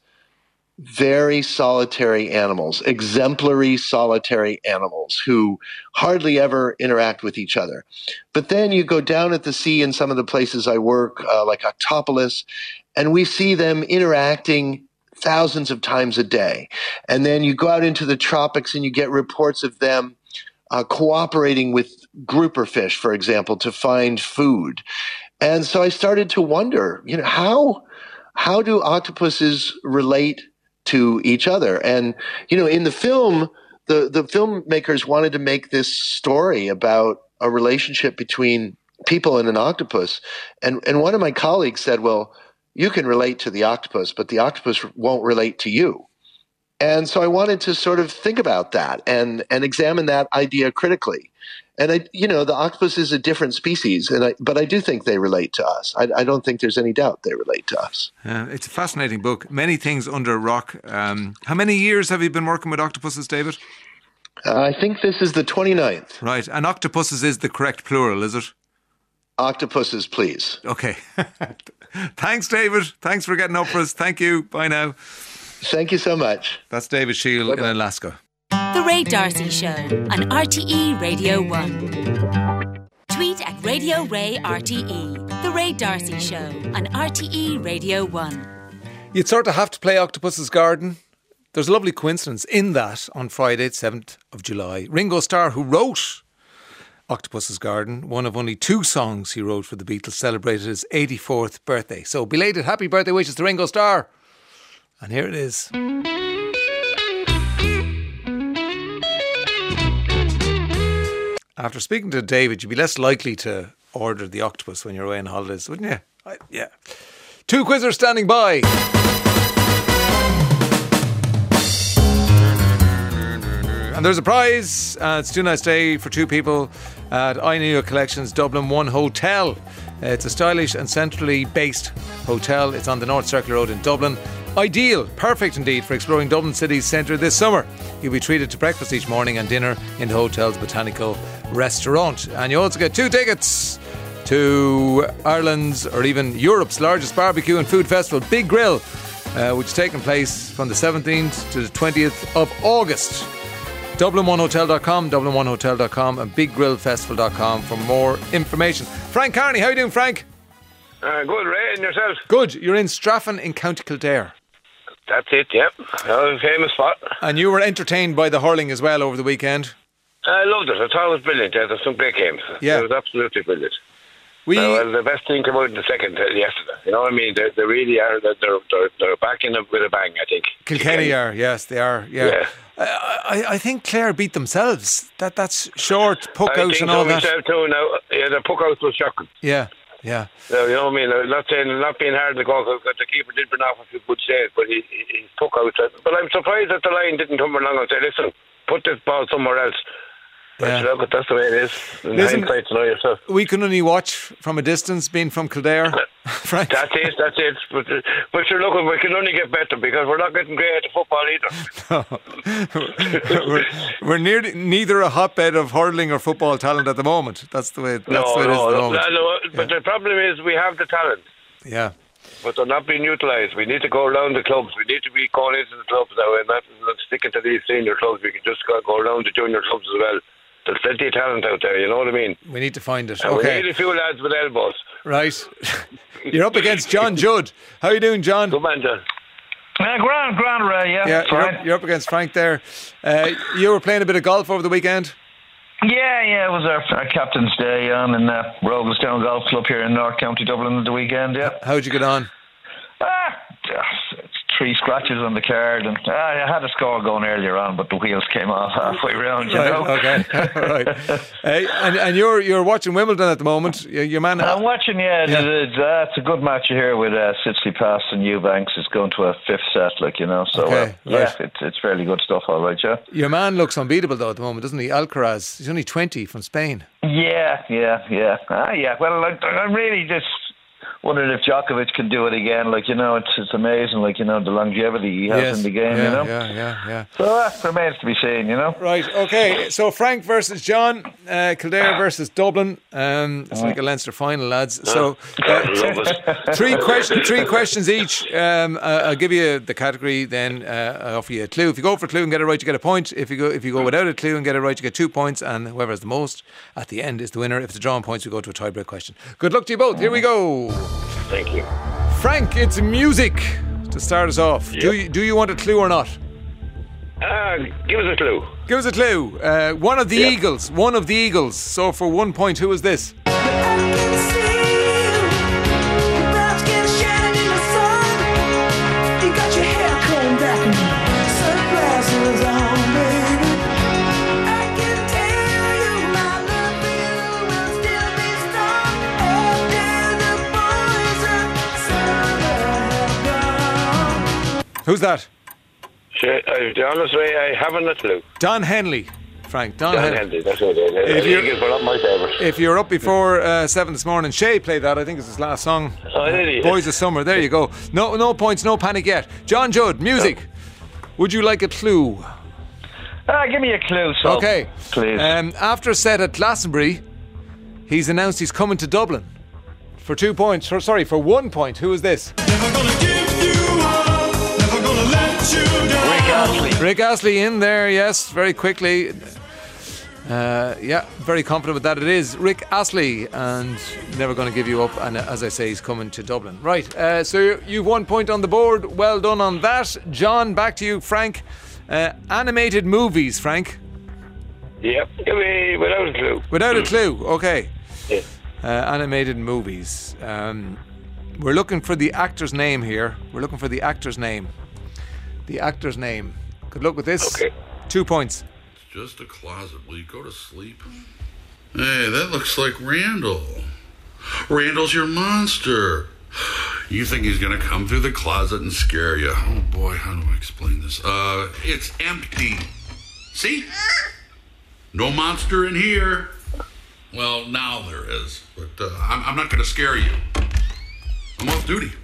very solitary animals, exemplary solitary animals who hardly ever interact with each other. But then you go down at the sea in some of the places I work, uh, like Octopolis, and we see them interacting thousands of times a day. And then you go out into the tropics and you get reports of them uh, cooperating with grouper fish, for example, to find food. And so I started to wonder, you know, how how do octopuses relate to each other? And, you know, in the film, the, the filmmakers wanted to make this story about a relationship between people and an octopus. And, and one of my colleagues said, well, you can relate to the octopus, but the octopus won't relate to you. And so I wanted to sort of think about that and, and examine that idea critically. And, I, you know, the octopus is a different species, and I, but I do think they relate to us. I, I don't think there's any doubt they relate to us. Uh, it's a fascinating book. Many Things Under a Rock. Um, how many years have you been working with octopuses, David? Uh, I think this is the twenty-ninth. Right. And octopuses is the correct plural, is it? Octopuses, please. Okay. Thanks, David. Thanks for getting up for us. Thank you. Bye now. Thank you so much. That's David Shield Bye-bye. in Alaska. The Ray D'Arcy Show on R T E Radio one. Tweet at Radio Ray R T E. The Ray D'Arcy Show on R T E Radio one. You'd sort of have to play Octopus's Garden. There's a lovely coincidence in that on Friday, seventh of July, Ringo Starr, who wrote Octopus's Garden, one of only two songs he wrote for the Beatles, celebrated his eighty-fourth birthday. So belated happy birthday wishes to Ringo Starr. And here it is. After speaking to David, you'd be less likely to order the octopus when you're away on holidays, wouldn't you? I, yeah. Two quizzers standing by. And there's a prize. Uh, it's a two nights stay for two people at Ainea Collections Dublin One Hotel. Uh, it's a stylish and centrally based hotel. It's on the North Circular Road in Dublin. Ideal, perfect indeed for exploring Dublin city's centre this summer. You'll be treated to breakfast each morning and dinner in the hotel's botanical restaurant. And you also get two tickets to Ireland's or even Europe's largest barbecue and food festival, Big Grill, uh, which is taking place from the seventeenth to the twentieth of August. Dublin one hotel dot com, Dublin one hotel dot com and big grill festival dot com for more information. Frank Carney, how are you doing, Frank? Uh, good, Ray, and yourself? Good. You're in Straffan in County Kildare. That's it, yep. A famous spot. And you were entertained by the hurling as well over the weekend. I loved it. I thought it was brilliant. Yeah, there's some great games. Yeah. It was absolutely brilliant. We, Uh, well, the best thing came out in the second uh, yesterday. You know what I mean? They, they really are. They're, they're, they're back in a, with a bang, I think. Kilkenny are, yes, they are. Yeah. Yeah. I, I, I think Clare beat themselves. That That's short, puck I out think and all so that. myself too now. Yeah, the puck out was shocking. Yeah, yeah. So, you know what I mean? I'm not saying, not being hard to go, because the keeper did bring off a few good saves, but he, he, he puck out. But I'm surprised that the line didn't come along and say, listen, put this ball somewhere else. Yeah. But look, that's the way it is. In Listen, hindsight, you know yourself. We can only watch from a distance, being from Kildare. Frank. That's it, that's it. But, but you're looking, we can only get better because we're not getting great at football either. No. we're we're near, neither a hotbed of hurling or football talent at the moment. That's the way, that's no, the way it is no, at the no, moment. no, but Yeah. the problem is we have the talent, Yeah. but they're not being utilised. We need to go around the clubs. We need to be going into the clubs now and not, not sticking to these senior clubs. We can just go, go around the junior clubs as well. There's plenty of talent out there, you know what I mean? We need to find it. And Okay. we need a few lads with elbows. Right. You're up against John Judd. How are you doing, John? Good man, John. Uh, grand, grand, Ray, yeah. Yeah, you're fine. up, you're up against Frank there. Uh, you were playing a bit of golf over the weekend? Yeah, yeah, it was our, our captain's day on in uh, Rogelstown Golf Club here in North County Dublin at the weekend, yeah. How'd you get on? Ah, it's three scratches on the card, and uh, I had a score going earlier on, but the wheels came off halfway round, you Right, know. okay. All right. Hey, and, and you're you're watching Wimbledon at the moment. Your, your man... I'm watching, yeah, Yeah. It's, uh, it's a good match here with uh, Sitsley Pass and Eubanks. It's going to a fifth set, like, you know, so Okay, uh, yeah, right. it's, it's fairly good stuff, all right, yeah. Your man looks unbeatable, though, at the moment, doesn't he? Alcaraz. He's only twenty from Spain. Yeah, yeah, yeah. Ah, yeah. Well, I, I'm really just wondering if Djokovic can do it again. Like, you know, it's it's amazing, like, you know, the longevity he has Yes. in the game, yeah, you know. Yeah, yeah, yeah. So that remains to be seen, you know. Right, okay. So Frank versus John, uh, Kildare versus Dublin. Um, it's like a Leinster final, lads. So uh, Love it. three questions, three questions each. Um, uh, I'll give you the category, then uh, I'll offer you a clue. If you go for a clue and get it right, you get a point. If you go if you go without a clue and get it right, you get two points. And whoever has the most at the end is the winner. If it's a drawing points, we go to a tiebreak question. Good luck to you both. Here we go. Thank you. Frank, it's music to start us off. Do Yep. you do you want a clue or not? Uh, give us a clue. Give us a clue. Uh, one of the Yep. Eagles. One of the Eagles. So for one point, who is this? Who's that? Sure, uh, the honest way, I haven't a clue. Don Henley. Frank, Don, John Henley. Henry, that's what it is. If The you're- Eagles were not my favourite. If you're up before uh, seven this morning, Shay played that. I think it's his last song. Oh, did he? Boys of Summer. There you go. No, no points, no panic yet. John Judd, music. Would you like a clue? Ah, give me a clue, so. Okay. Please. Um, after a set at Glastonbury, he's announced he's coming to Dublin for two points. For, sorry, for one point. Who is this? Never gonna give you up, never gonna let you down. Rick Astley. Rick Astley in there, yes, very quickly. Uh, yeah, very confident with that. It is Rick Astley, and never going to give you up. And uh, as I say, he's coming to Dublin. Right, uh, so you've one point on the board. Well done on that. John, back to you, Frank. Uh, animated movies, Frank. Yep, give me without a clue. Without a clue, okay. Yeah. Uh, animated movies. Um, we're looking for the actor's name here. We're looking for the actor's name. The actor's name. Good luck with this. Okay. Two points. Just a closet. Will you go to sleep? Hey, that looks like Randall. Randall's your monster. You think he's gonna come through the closet and scare you? Oh boy, how do I explain this? Uh, it's empty. See? No monster in here. Well, now there is, but uh, I'm, I'm not gonna scare you. I'm off duty.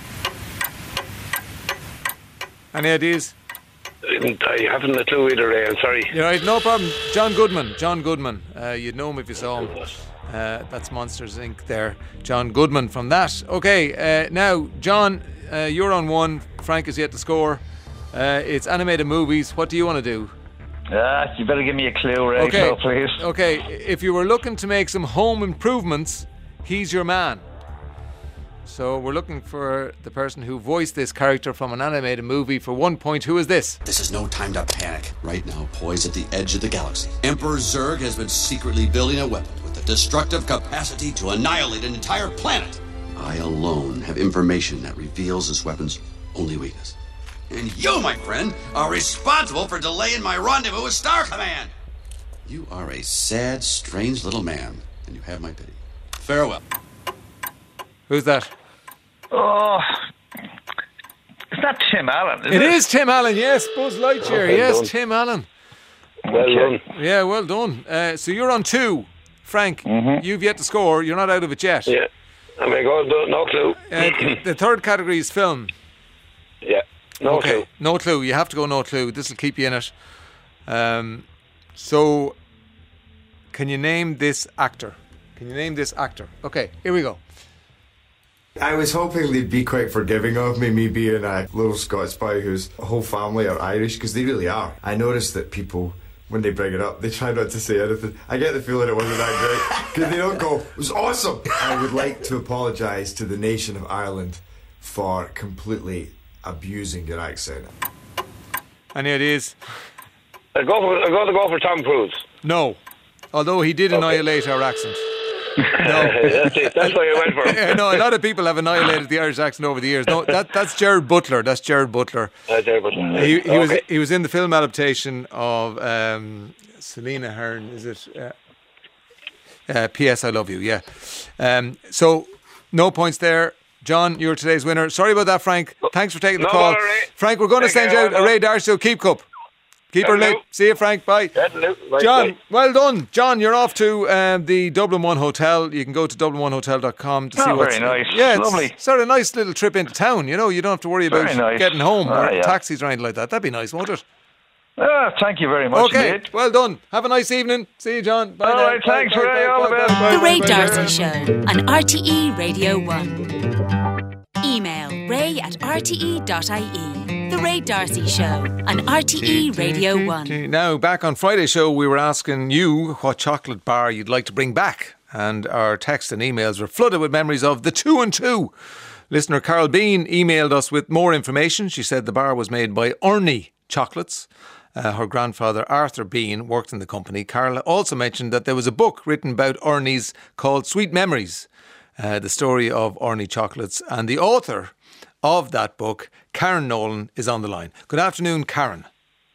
Any ideas? I haven't a clue either, Ray. I'm sorry. You're right, no problem. John Goodman. John Goodman. Uh, you'd know him if you saw him. Uh, that's Monsters Incorporated there. John Goodman from that. Okay, uh, now, John, uh, you're on one. Frank is yet to score. Uh, it's animated movies. What do you want to do? Ah, you better give me a clue, Ray, Okay. so please. Okay, if you were looking to make some home improvements, he's your man. So we're looking for the person who voiced this character from an animated movie for one point. Who is this? This is no time to panic. Right now, poised at the edge of the galaxy, Emperor Zurg has been secretly building a weapon with the the destructive capacity to annihilate an entire planet. I alone have information that reveals this weapon's only weakness. And you, my friend, are responsible for delaying my rendezvous with Star Command. You are a sad, strange little man, and you have my pity. Farewell. Who's that? Oh, it's not Tim Allen, is It it? is Tim Allen, yes. Buzz Lightyear, Well yes, done. Tim Allen. Well done. Yeah, well done. Uh, so you're on two. Frank, you've yet to score. You're not out of it yet. Yeah. I mean, go, no, no clue. Uh, the third category is film. Yeah. No okay. clue. No clue. You have to go no clue. This will keep you in it. Um, so, can you name this actor? Can you name this actor? Okay, here we go. I was hoping they'd be quite forgiving of me, me being a little Scots boy whose whole family are Irish, because they really are. I noticed that people, when they bring it up, they try not to say anything. I get the feeling it wasn't that great, because they don't go, it was awesome! I would like to apologise to the nation of Ireland for completely abusing your accent. Any ideas? I go for. I got to go for Tom Cruise. No. Although he did annihilate our accent. No. That's it. That's why I went for him. No, a lot of people have annihilated the Irish accent over the years. No, that that's Gerard Butler. That's Gerard Butler. Uh, Gerard Butler. He, he Okay. was he was in the film adaptation of um, Selena Hearn. Is it uh, uh, P S I Love You? Yeah. Um, so no points there. John, you're today's winner. Sorry about that, Frank. Thanks for taking the No call. bother, Ray. Frank, we're going to Take send you care, out well a Ray done. Darcy Keep Cup. Keep her Hello. lit. See you, Frank. Bye. Hello. Right, John, right. well done. John, you're off to um, the Dublin One Hotel. You can go to dublin one hotel dot com to Oh, see very what's... nice. Yeah, it's Lovely. sort of a nice little trip into town. You know, you don't have to worry about Very nice. getting home Ah, or yeah. taxis or anything like that. That'd be nice, won't it? Ah, thank you very much Okay, indeed. well done. Have a nice evening. See you, John. Bye All now. right, Bye, thanks, bye, Ray. bye, All the bye, best. bye, The bye, Ray bye, Darcy bye. Show on R T E Radio one. Email ray at r t e dot i e. The Ray Darcy Show on R T E Radio one. Now, back on Friday's show, we were asking you what chocolate bar you'd like to bring back. And our texts and emails were flooded with memories of the two and two. Listener Carol Bean emailed us with more information. She said the bar was made by Ernie Chocolates. Uh, her grandfather, Arthur Bean, worked in the company. Carol also mentioned that there was a book written about Ernie's called Sweet Memories, uh, the story of Ernie Chocolates. And the author of that book, Karen Nolan, is on the line. Good afternoon, Karen.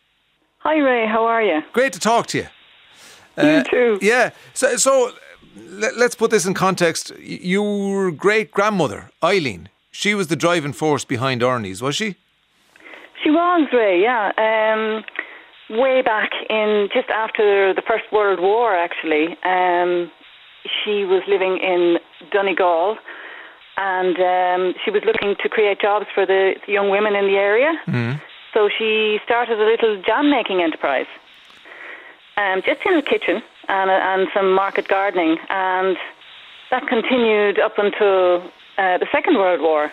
Hi, Ray. How are you? Great to talk to you. You too. Yeah. So, so let, let's put this in context. Y- Your great-grandmother, Eileen, she was the driving force behind Ernie's, was she? She was, Ray, yeah. Um, way back in, just after the First World War, actually, um, she was living in Donegal, and um, she was looking to create jobs for the, the young women in the area. Mm. So she started a little jam-making enterprise, um, just in her kitchen and, and some market gardening. And that continued up until uh, the Second World War.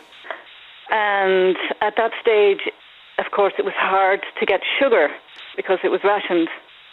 And at that stage, of course, it was hard to get sugar because it was rationed.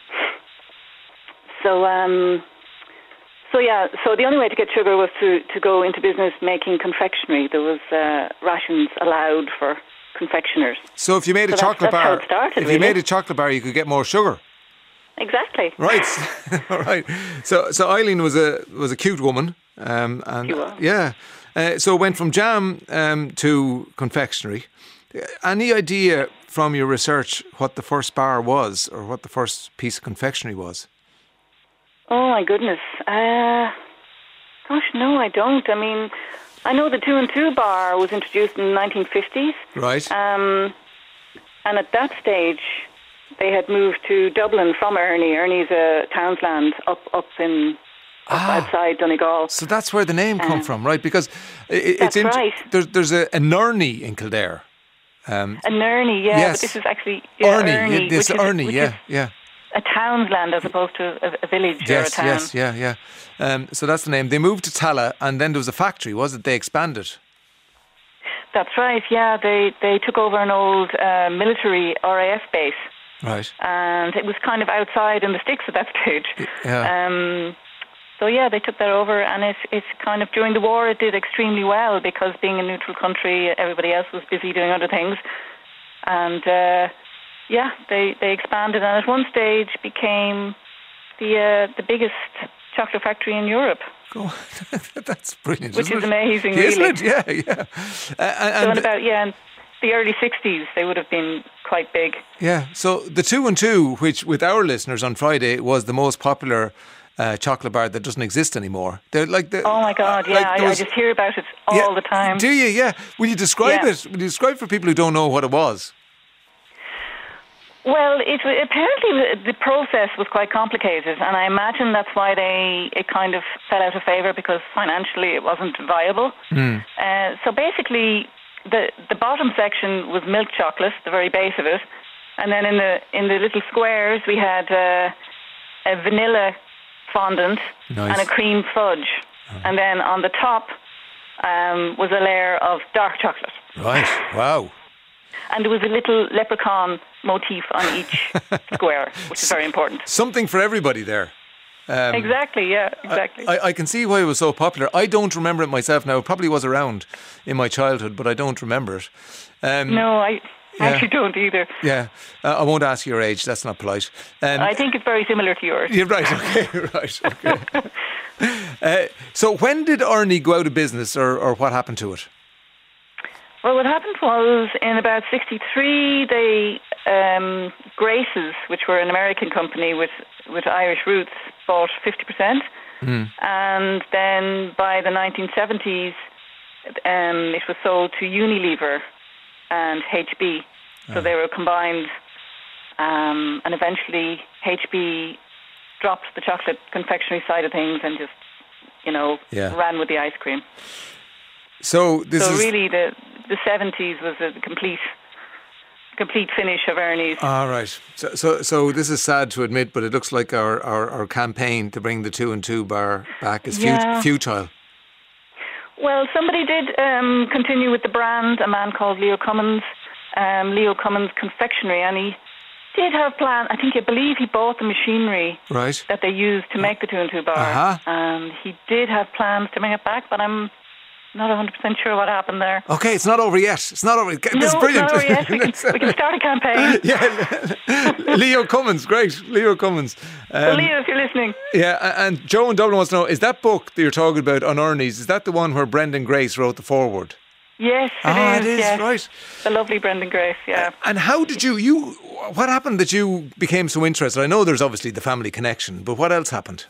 So, um, so yeah, so the only way to get sugar was to, to go into business making confectionery. There was uh, rations allowed for confectioners. So if you made a So that's- chocolate that's how bar, it started, if you really. made a chocolate bar, you could get more sugar. Exactly. Right. All right. So, so Eileen was a was a cute woman, um, and She was. yeah. Uh, so went from jam um, to confectionery. Any idea from your research what the first bar was, or what the first piece of confectionery was? Oh, my goodness. Uh, gosh, no, I don't. I mean, I know the two and two bar was introduced in the nineteen fifties. Right. Um, and at that stage, they had moved to Dublin from Ernie. Ernie's a townsland up up in up Ah. outside Donegal. So that's where the name come Um, from, right? Because i- i- it's that's int- right. There's there's a, an Ernie in Kildare. Um, An Ernie, yeah. Yes. But this is actually yeah, Ernie, Ernie, yeah, this which is, Ernie, which yeah, is yeah. a townsland as opposed to a, a village or a Yes, town. yes, yeah, yeah. Um, so that's the name. They moved to Tala, and then there was a factory, was it? They expanded. That's right, yeah. They they took over an old uh, military R A F base, Right. and it was kind of outside in the sticks at that stage. Yeah. Um, so yeah, they took that over, and it, it's kind of, during the war it did extremely well, because being a neutral country, everybody else was busy doing other things. And uh, yeah, they, they expanded, and at one stage became the uh, the biggest chocolate factory in Europe. Oh, that's brilliant. Which isn't is it? amazing, Isn't really. it? Yeah, yeah. Uh, and, so in about, yeah, in the early sixties, they would have been quite big. Yeah, so the two and two, which with our listeners on Friday was the most popular uh, chocolate bar that doesn't exist anymore. They're like the, oh my God, yeah, like I, those, I just hear about it all yeah, the time. Do you? Yeah. Will you describe yeah. it? Will you describe it for people who don't know what it was? Well, it apparently the process was quite complicated, and I imagine that's why they it kind of fell out of favour, because financially it wasn't viable. Mm. Uh, so basically, the the bottom section was milk chocolate, the very base of it, and then in the in the little squares we had uh, a vanilla fondant nice. and a cream fudge, oh. and then on the top um, was a layer of dark chocolate. Right. Wow. And there was a little leprechaun motif on each square, which is very important. Something for everybody there. Um, exactly, yeah, exactly. I, I can see why it was so popular. I don't remember it myself now. It probably was around in my childhood, but I don't remember it. Um, no, I yeah. actually don't either. Yeah, uh, I won't ask your age. That's not polite. Um, I think it's very similar to yours. You're right, okay, right, okay. uh, so when did Ernie go out of business, or, or what happened to it? Well, what happened was in about sixty-three, they um, Grace's, which were an American company with, with Irish roots, bought fifty percent. Mm. And then by the nineteen seventies, um, it was sold to Unilever and H B. So oh. they were combined. Um, and eventually H B dropped the chocolate confectionery side of things and just, you know, yeah. ran with the ice cream. So this so is really the the seventies was a complete complete finish of Ernie's. All right. So so so this is sad to admit, but it looks like our, our, our campaign to bring the two and two bar back is yeah. futile. Well, somebody did um, continue with the brand, a man called Leo Cummins, um, Leo Cummins Confectionery, and he did have plan. I think I believe he bought the machinery right. that they used to make the two and two bar. Uh-huh. And he did have plans to bring it back, but I'm not one hundred percent sure what happened there. Okay, it's not over yet. It's not over. This no, is brilliant. It's not over yet. We can, we can start a campaign. Yeah, Leo Cummins, great. Leo Cummins. Um, so Leo, if you're listening. Yeah, and Joe in Dublin wants to know, is that book that you're talking about on Ernie's, is that the one where Brendan Grace wrote the foreword? Yes, it ah, is. it is, yes. right. The lovely Brendan Grace, yeah. Uh, and how did you, you, what happened that you became so interested? I know there's obviously the family connection, but what else happened?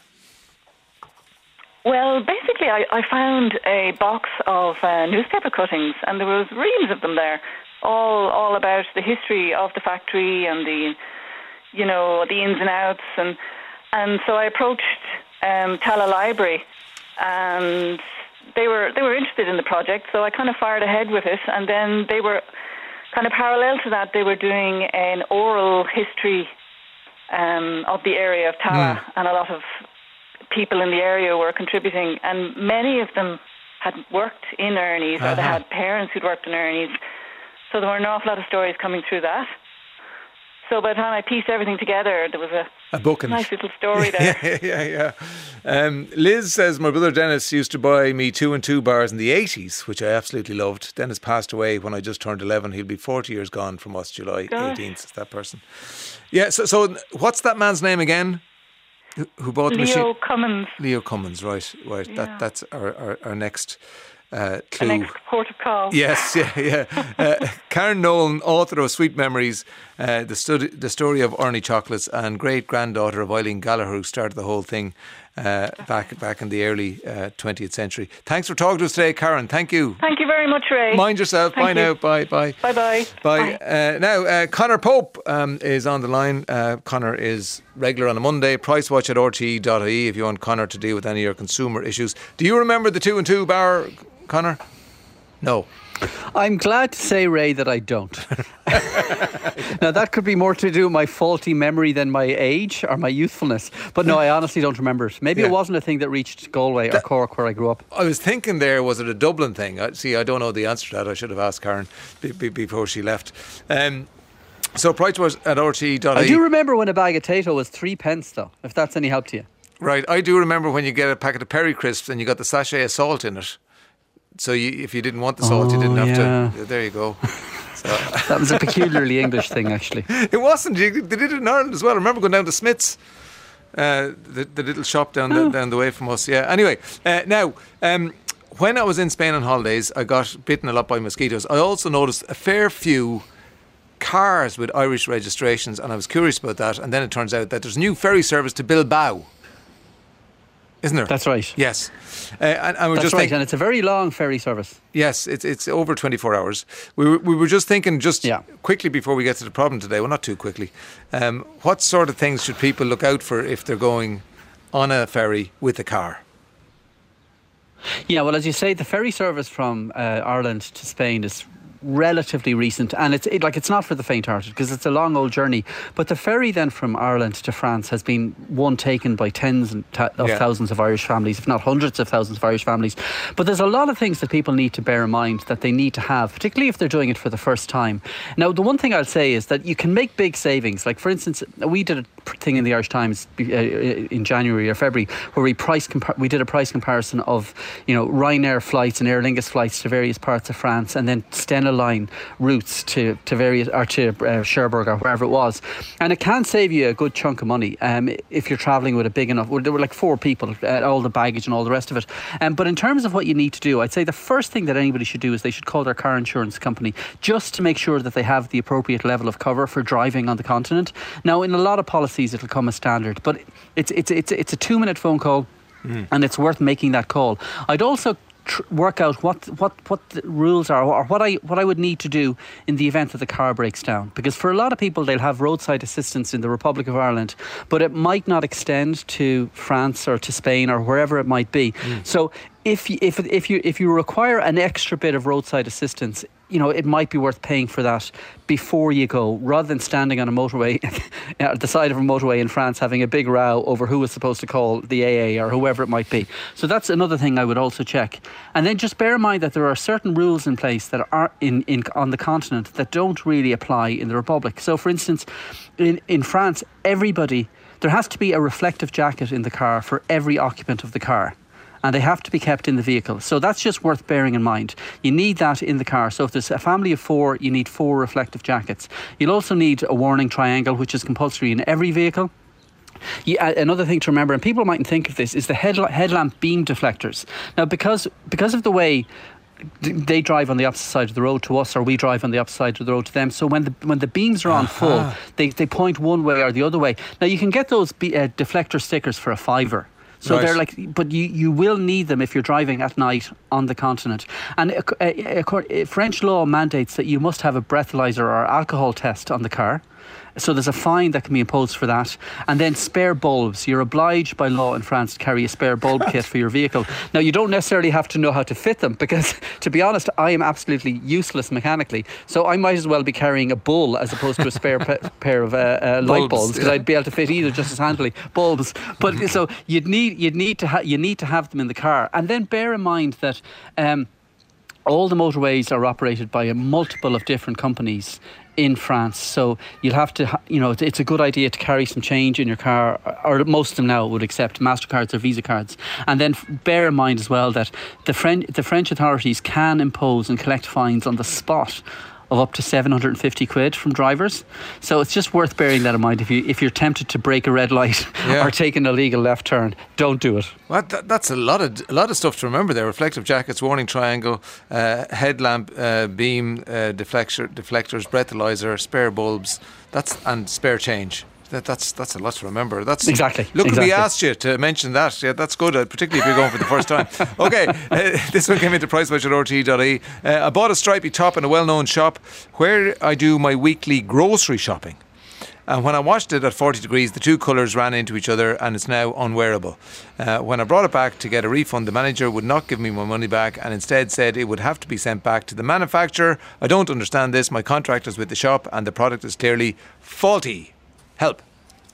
Well, basically, I, I found a box of uh, newspaper cuttings, and there was reams of them there, all all about the history of the factory and the, you know, the ins and outs, and and so I approached um, Tala Library, and they were they were interested in the project, so I kind of fired ahead with it, and then they were kind of parallel to that, they were doing an oral history um, of the area of Tala, mm. and a lot of people in the area were contributing, and many of them had worked in Ernie's, uh-huh. or they had parents who'd worked in Ernie's, so there were an awful lot of stories coming through that. So by the time I pieced everything together, there was a, a book nice little story there. yeah, yeah, yeah. Um, Liz says, my brother Dennis used to buy me two and two bars in the eighties, which I absolutely loved. Dennis passed away when I just turned eleven. He'll be forty years gone from us, July Gosh. eighteenth, is that person. Yeah, so, so what's that man's name again? Who bought the Leo machine? Cummins. Leo Cummins, right, right. Yeah. That that's our, our, our next uh, clue. Our next port of call. Yes, yeah, yeah. uh, Karen Nolan, author of Sweet Memories, uh, the study, the story of Ernie Chocolates, and great granddaughter of Eileen Gallagher, who started the whole thing uh, back back in the early uh, twentieth century. Thanks for talking to us today, Karen. Thank you. Thank you very much, Ray. Mind yourself. Thank bye you. now. Bye, bye. Bye, bye. Bye. Uh, now, uh, Conor Pope um, is on the line. Uh, Conor is regular on a Monday. Price watch at r t e dot i e if you want Conor to deal with any of your consumer issues. Do you remember the two and two bar, Conor? No. I'm glad to say, Ray, that I don't. Now, that could be more to do with my faulty memory than my age or my youthfulness. But no, I honestly don't remember it. Maybe yeah. it wasn't a thing that reached Galway that, or Cork, where I grew up. I was thinking there, was it a Dublin thing? I, see, I don't know the answer to that. I should have asked Karen b- b- before she left. Um, so, price was at r t e dot i e. I do remember when a bag of Tato was three pence, though, if that's any help to you. Right. I do remember when you get a packet of Perry Crisps and you got the sachet of salt in it. So you, if you didn't want the salt, oh, you didn't have yeah. to. There you go. So. That was a peculiarly English thing, actually. It wasn't. They did it in Ireland as well. I remember going down to Smith's Uh, the, the little shop down the, down the way from us. Yeah. Anyway, uh, now um, when I was in Spain on holidays, I got bitten a lot by mosquitoes. I also noticed a fair few cars with Irish registrations, and I was curious about that. And then it turns out that there's a new ferry service to Bilbao. Isn't there? That's right. Yes. Uh, and, and we're That's just right, thinking, and it's a very long ferry service. yes, it's it's over twenty-four hours. We were, we were just thinking, just Yeah. quickly before we get to the problem today, well, not too quickly, um, what sort of things should people look out for if they're going on a ferry with a car? Yeah, well, as you say, the ferry service from uh, Ireland to Spain is relatively recent, and it's it, like it's not for the faint-hearted because it's a long old journey. But the ferry then from Ireland to France has been one taken by tens and ta- of Yeah. thousands of Irish families, if not hundreds of thousands of Irish families. But there's a lot of things that people need to bear in mind that they need to have, particularly if they're doing it for the first time. Now, the one thing I'll say is that you can make big savings. Like, for instance, we did a thing in the Irish Times uh, in January or February where we price compa- we did a price comparison of, you know, Ryanair flights and Aer Lingus flights to various parts of France, and then Stena Line routes to, to various or to uh, Cherbourg or wherever it was, and it can save you a good chunk of money um, if you're travelling with a big enough. Well, there were like four people, uh, all the baggage and all the rest of it. Um, but in terms of what you need to do, I'd say the first thing that anybody should do is they should call their car insurance company just to make sure that they have the appropriate level of cover for driving on the continent. Now, in a lot of policies, it'll come as standard, but it's it's it's it's a two-minute phone call, mm. and it's worth making that call. I'd also Tr- work out what what what the rules are, or what I what I would need to do in the event that the car breaks down, because for a lot of people they'll have roadside assistance in the Republic of Ireland, but it might not extend to France or to Spain or wherever it might be. Mm. So if you, if if you if you require an extra bit of roadside assistance, you know, it might be worth paying for that before you go, rather than standing on a motorway at the side of a motorway in France having a big row over who was supposed to call the A A or whoever it might be. So that's another thing I would also check. And then just bear in mind that there are certain rules in place that are in, in on the continent that don't really apply in the Republic. So for instance, in, in France, everybody, there has to be a reflective jacket in the car for every occupant of the car, and they have to be kept in the vehicle. So that's just worth bearing in mind. You need that in the car. So if there's a family of four, you need four reflective jackets. You'll also need a warning triangle, which is compulsory in every vehicle. Yeah, another thing to remember, and people mightn't think of this, is the head, headlamp beam deflectors. Now, because because of the way they drive on the opposite side of the road to us, or we drive on the opposite side of the road to them, so when the when the beams are on uh-huh. full, they, they point one way or the other way. Now, you can get those be, uh, deflector stickers for a fiver. So right. they're like, but you, you will need them if you're driving at night on the continent. And uh, uh, French law mandates that you must have a breathalyzer or alcohol test on the car. So there's a fine that can be imposed for that. And then spare bulbs. You're obliged by law in France to carry a spare bulb kit for your vehicle. Now, you don't necessarily have to know how to fit them, because, to be honest, I am absolutely useless mechanically. So I might as well be carrying a bull as opposed to a spare pe- pair of uh, uh, light bulbs, because yeah. I'd be able to fit either just as handily. Bulbs. But so you'd need you'd need to ha- you need to have them in the car. And then bear in mind that Um, all the motorways are operated by a multiple of different companies in France, so you'll have to, you know, it's a good idea to carry some change in your car, or most of them now would accept MasterCards or Visa cards. And then bear in mind as well that the French, the French authorities can impose and collect fines on the spot of up to seven hundred fifty quid from drivers. So it's just worth bearing that in mind. If you if you're tempted to break a red light yeah. or take an illegal left turn, don't do it. Well, that, that's a lot of a lot of stuff to remember there. Reflective jackets, warning triangle, uh, headlamp uh, beam uh, deflector, deflectors, breathalyzer, spare bulbs. That's and spare change. That, that's that's a lot to remember. That's exactly. Look, exactly. we asked you to mention that. Yeah, that's good, uh, particularly if you're going for the first time. Okay, uh, this one came into pricewatch at R T E dot I E. Uh, I bought a stripy top in a well-known shop where I do my weekly grocery shopping. And when I washed it at forty degrees, the two colours ran into each other and it's now unwearable. Uh, when I brought it back to get a refund, the manager would not give me my money back and instead said it would have to be sent back to the manufacturer. I don't understand this. My contract is with the shop and the product is clearly faulty. Help.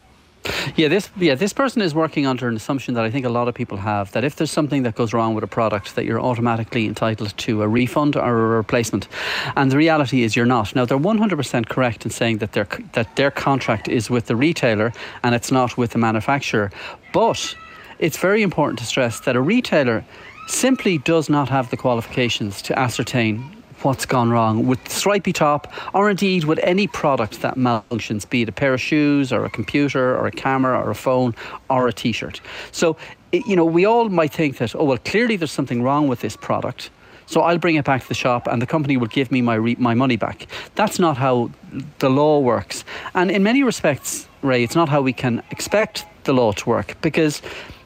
Yeah, this yeah this person is working under an assumption that I think a lot of people have, that if there's something that goes wrong with a product, that you're automatically entitled to a refund or a replacement. And the reality is you're not. Now, they're one hundred percent correct in saying that their that their contract is with the retailer and it's not with the manufacturer. But it's very important to stress that a retailer simply does not have the qualifications to ascertain what's gone wrong with the stripy top, or indeed with any product that malfunctions, be it a pair of shoes or a computer or a camera or a phone or a t-shirt. So, you know, we all might think that, oh, well, clearly there's something wrong with this product, so I'll bring it back to the shop and the company will give me my re- my money back. That's not how the law works. And in many respects, Ray, it's not how we can expect the law to work, because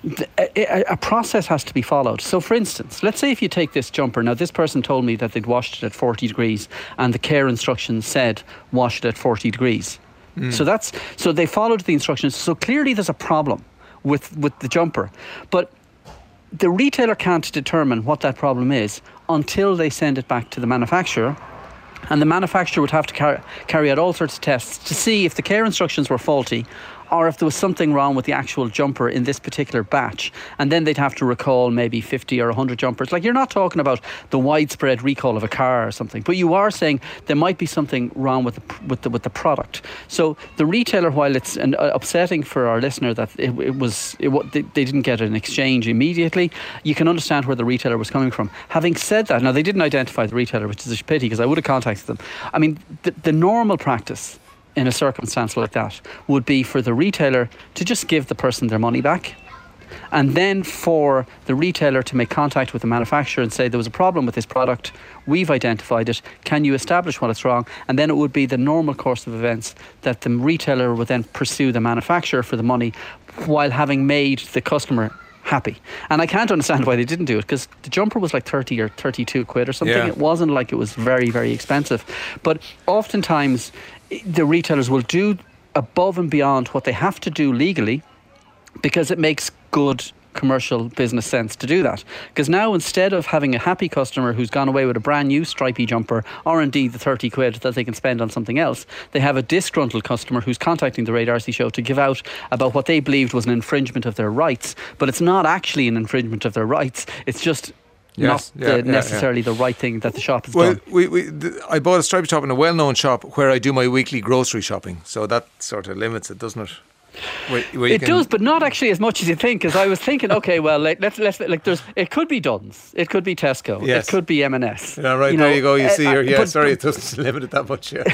a, a process has to be followed. So for instance, let's say if you take this jumper. Now, this person told me that they'd washed it at forty degrees and the care instructions said wash it at forty degrees. Mm. So that's so they followed the instructions. So clearly there's a problem with, with the jumper. But the retailer can't determine what that problem is until they send it back to the manufacturer. And the manufacturer would have to car- carry out all sorts of tests to see if the care instructions were faulty or if there was something wrong with the actual jumper in this particular batch. And then they'd have to recall maybe fifty or one hundred jumpers. Like, you're not talking about the widespread recall of a car or something, but you are saying there might be something wrong with the, with the, with the product. So the retailer, while it's an, uh, upsetting for our listener that it, it was it, they, they didn't get an exchange immediately, you can understand where the retailer was coming from. Having said that, now they didn't identify the retailer, which is a pity, because I would have contacted them. I mean, the, the normal practice in a circumstance like that would be for the retailer to just give the person their money back, and then for the retailer to make contact with the manufacturer and say, there was a problem with this product, we've identified it, can you establish what is wrong? And then it would be the normal course of events that the retailer would then pursue the manufacturer for the money while having made the customer happy. And I can't understand why they didn't do it, because the jumper was like thirty or thirty-two quid or something. Yeah. It wasn't like it was very, very expensive. But oftentimes the retailers will do above and beyond what they have to do legally, because it makes good commercial business sense to do that. Because now, instead of having a happy customer who's gone away with a brand new stripy jumper, or indeed the thirty quid that they can spend on something else, they have a disgruntled customer who's contacting the Ray D'Arcy Show to give out about what they believed was an infringement of their rights. But it's not actually an infringement of their rights. It's just Yes, not yeah, the, yeah, necessarily yeah. the right thing that the shop has well, done. We, we, the, I bought a stripy top in a well-known shop where I do my weekly grocery shopping, so that sort of limits it, doesn't it? Where, where it does, but not actually as much as you think. Because I was thinking, okay, well, like, let's let's like there's it could be Dunn's, it could be Tesco, yes. it could be M and S. Yeah, right. You there know, you go. You uh, see, here, yeah. But, sorry, it doesn't limit it that much. Yeah.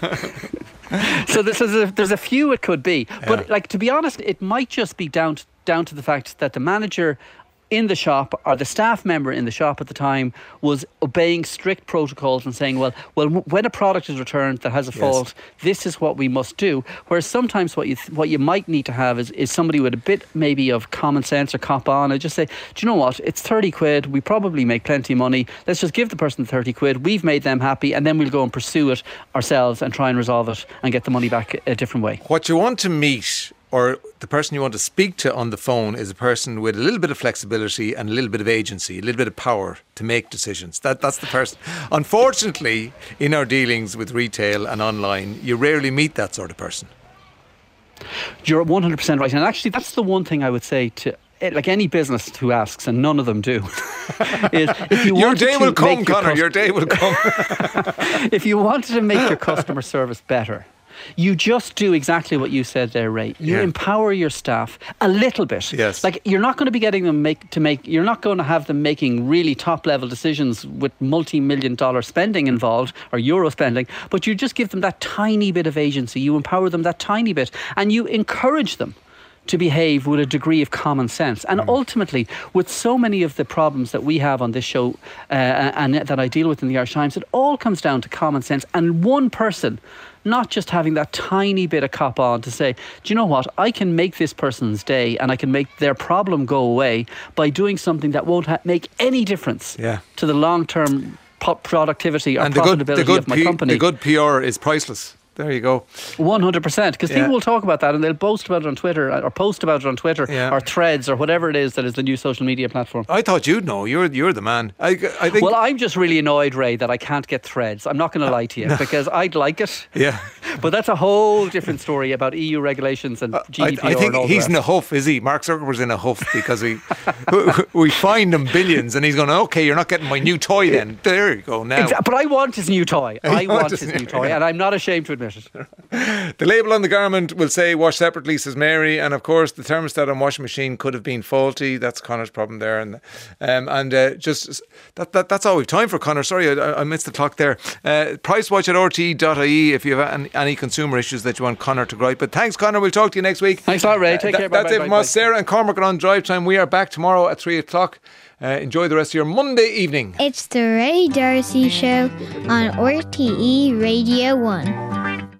So there's a, there's a few it could be, yeah. but like, to be honest, it might just be down to, down to the fact that the manager in the shop, or the staff member in the shop at the time, was obeying strict protocols and saying, well, well, when a product is returned that has a fault, yes. this is what we must do. Whereas sometimes what you th- what you might need to have is, is somebody with a bit maybe of common sense or cop on and just say, do you know what, it's thirty quid, we probably make plenty of money, let's just give the person thirty quid, we've made them happy, and then we'll go and pursue it ourselves and try and resolve it and get the money back a different way. What you want to meet, or the person you want to speak to on the phone, is a person with a little bit of flexibility and a little bit of agency, a little bit of power to make decisions. That That's the person. Unfortunately, in our dealings with retail and online, you rarely meet that sort of person. You're one hundred percent right. And actually, that's the one thing I would say to, like, any business who asks, and none of them do, is if you your day will come, your Conor, cust- your day will come. If you wanted to make your customer service better, you just do exactly what you said there, Ray. You yeah. empower your staff a little bit. Yes. Like, you're not going to be getting them make to make. You're not going to have them making really top level decisions with multi-million dollar spending involved, or euro spending. But you just give them that tiny bit of agency. You empower them that tiny bit, and you encourage them to behave with a degree of common sense. And mm. ultimately, with so many of the problems that we have on this show uh, and that I deal with in the Irish Times, it all comes down to common sense and one person not just having that tiny bit of cop on to say, do you know what, I can make this person's day and I can make their problem go away by doing something that won't ha- make any difference yeah. to the long-term po- productivity or and the profitability good, the good of my P- company. The good P R is priceless. There you go. one hundred percent. Because yeah. people will talk about that and they'll boast about it on Twitter or post about it on Twitter yeah. or Threads or whatever it is that is the new social media platform. I thought you'd know. You're you're the man. I, I think. Well, I'm just really annoyed, Ray, that I can't get Threads. I'm not going to lie to you no. because I'd like it. Yeah. But that's a whole different story about E U regulations and G D P R. I, I think and all he's the in a rest. huff, is he? Mark Zuckerberg's in a huff because we we fined him billions, and he's going, okay, you're not getting my new toy then. There you go now. Exa- But I want his new toy. I You want want his his new new- toy, and I'm not ashamed to admit it. The label on the garment will say wash separately, says Mary, and of course the thermostat on washing machine could have been faulty. That's Connor's problem there, and um, and uh, just that, that that's all we've time for, Connor. Sorry, I, I missed the clock there. Uh, price watch at r t e dot I E if you have any, any consumer issues that you want Connor to gripe. But thanks, Connor. We'll talk to you next week. Thanks a lot, Ray. Take Uh, care. that- That's Bye, it bye, from bye, us. Sarah and Cormac are on Drive Time. We are back tomorrow at three o'clock. Uh, enjoy the rest of your Monday evening. It's the Ray Darcy Show on R T E Radio one.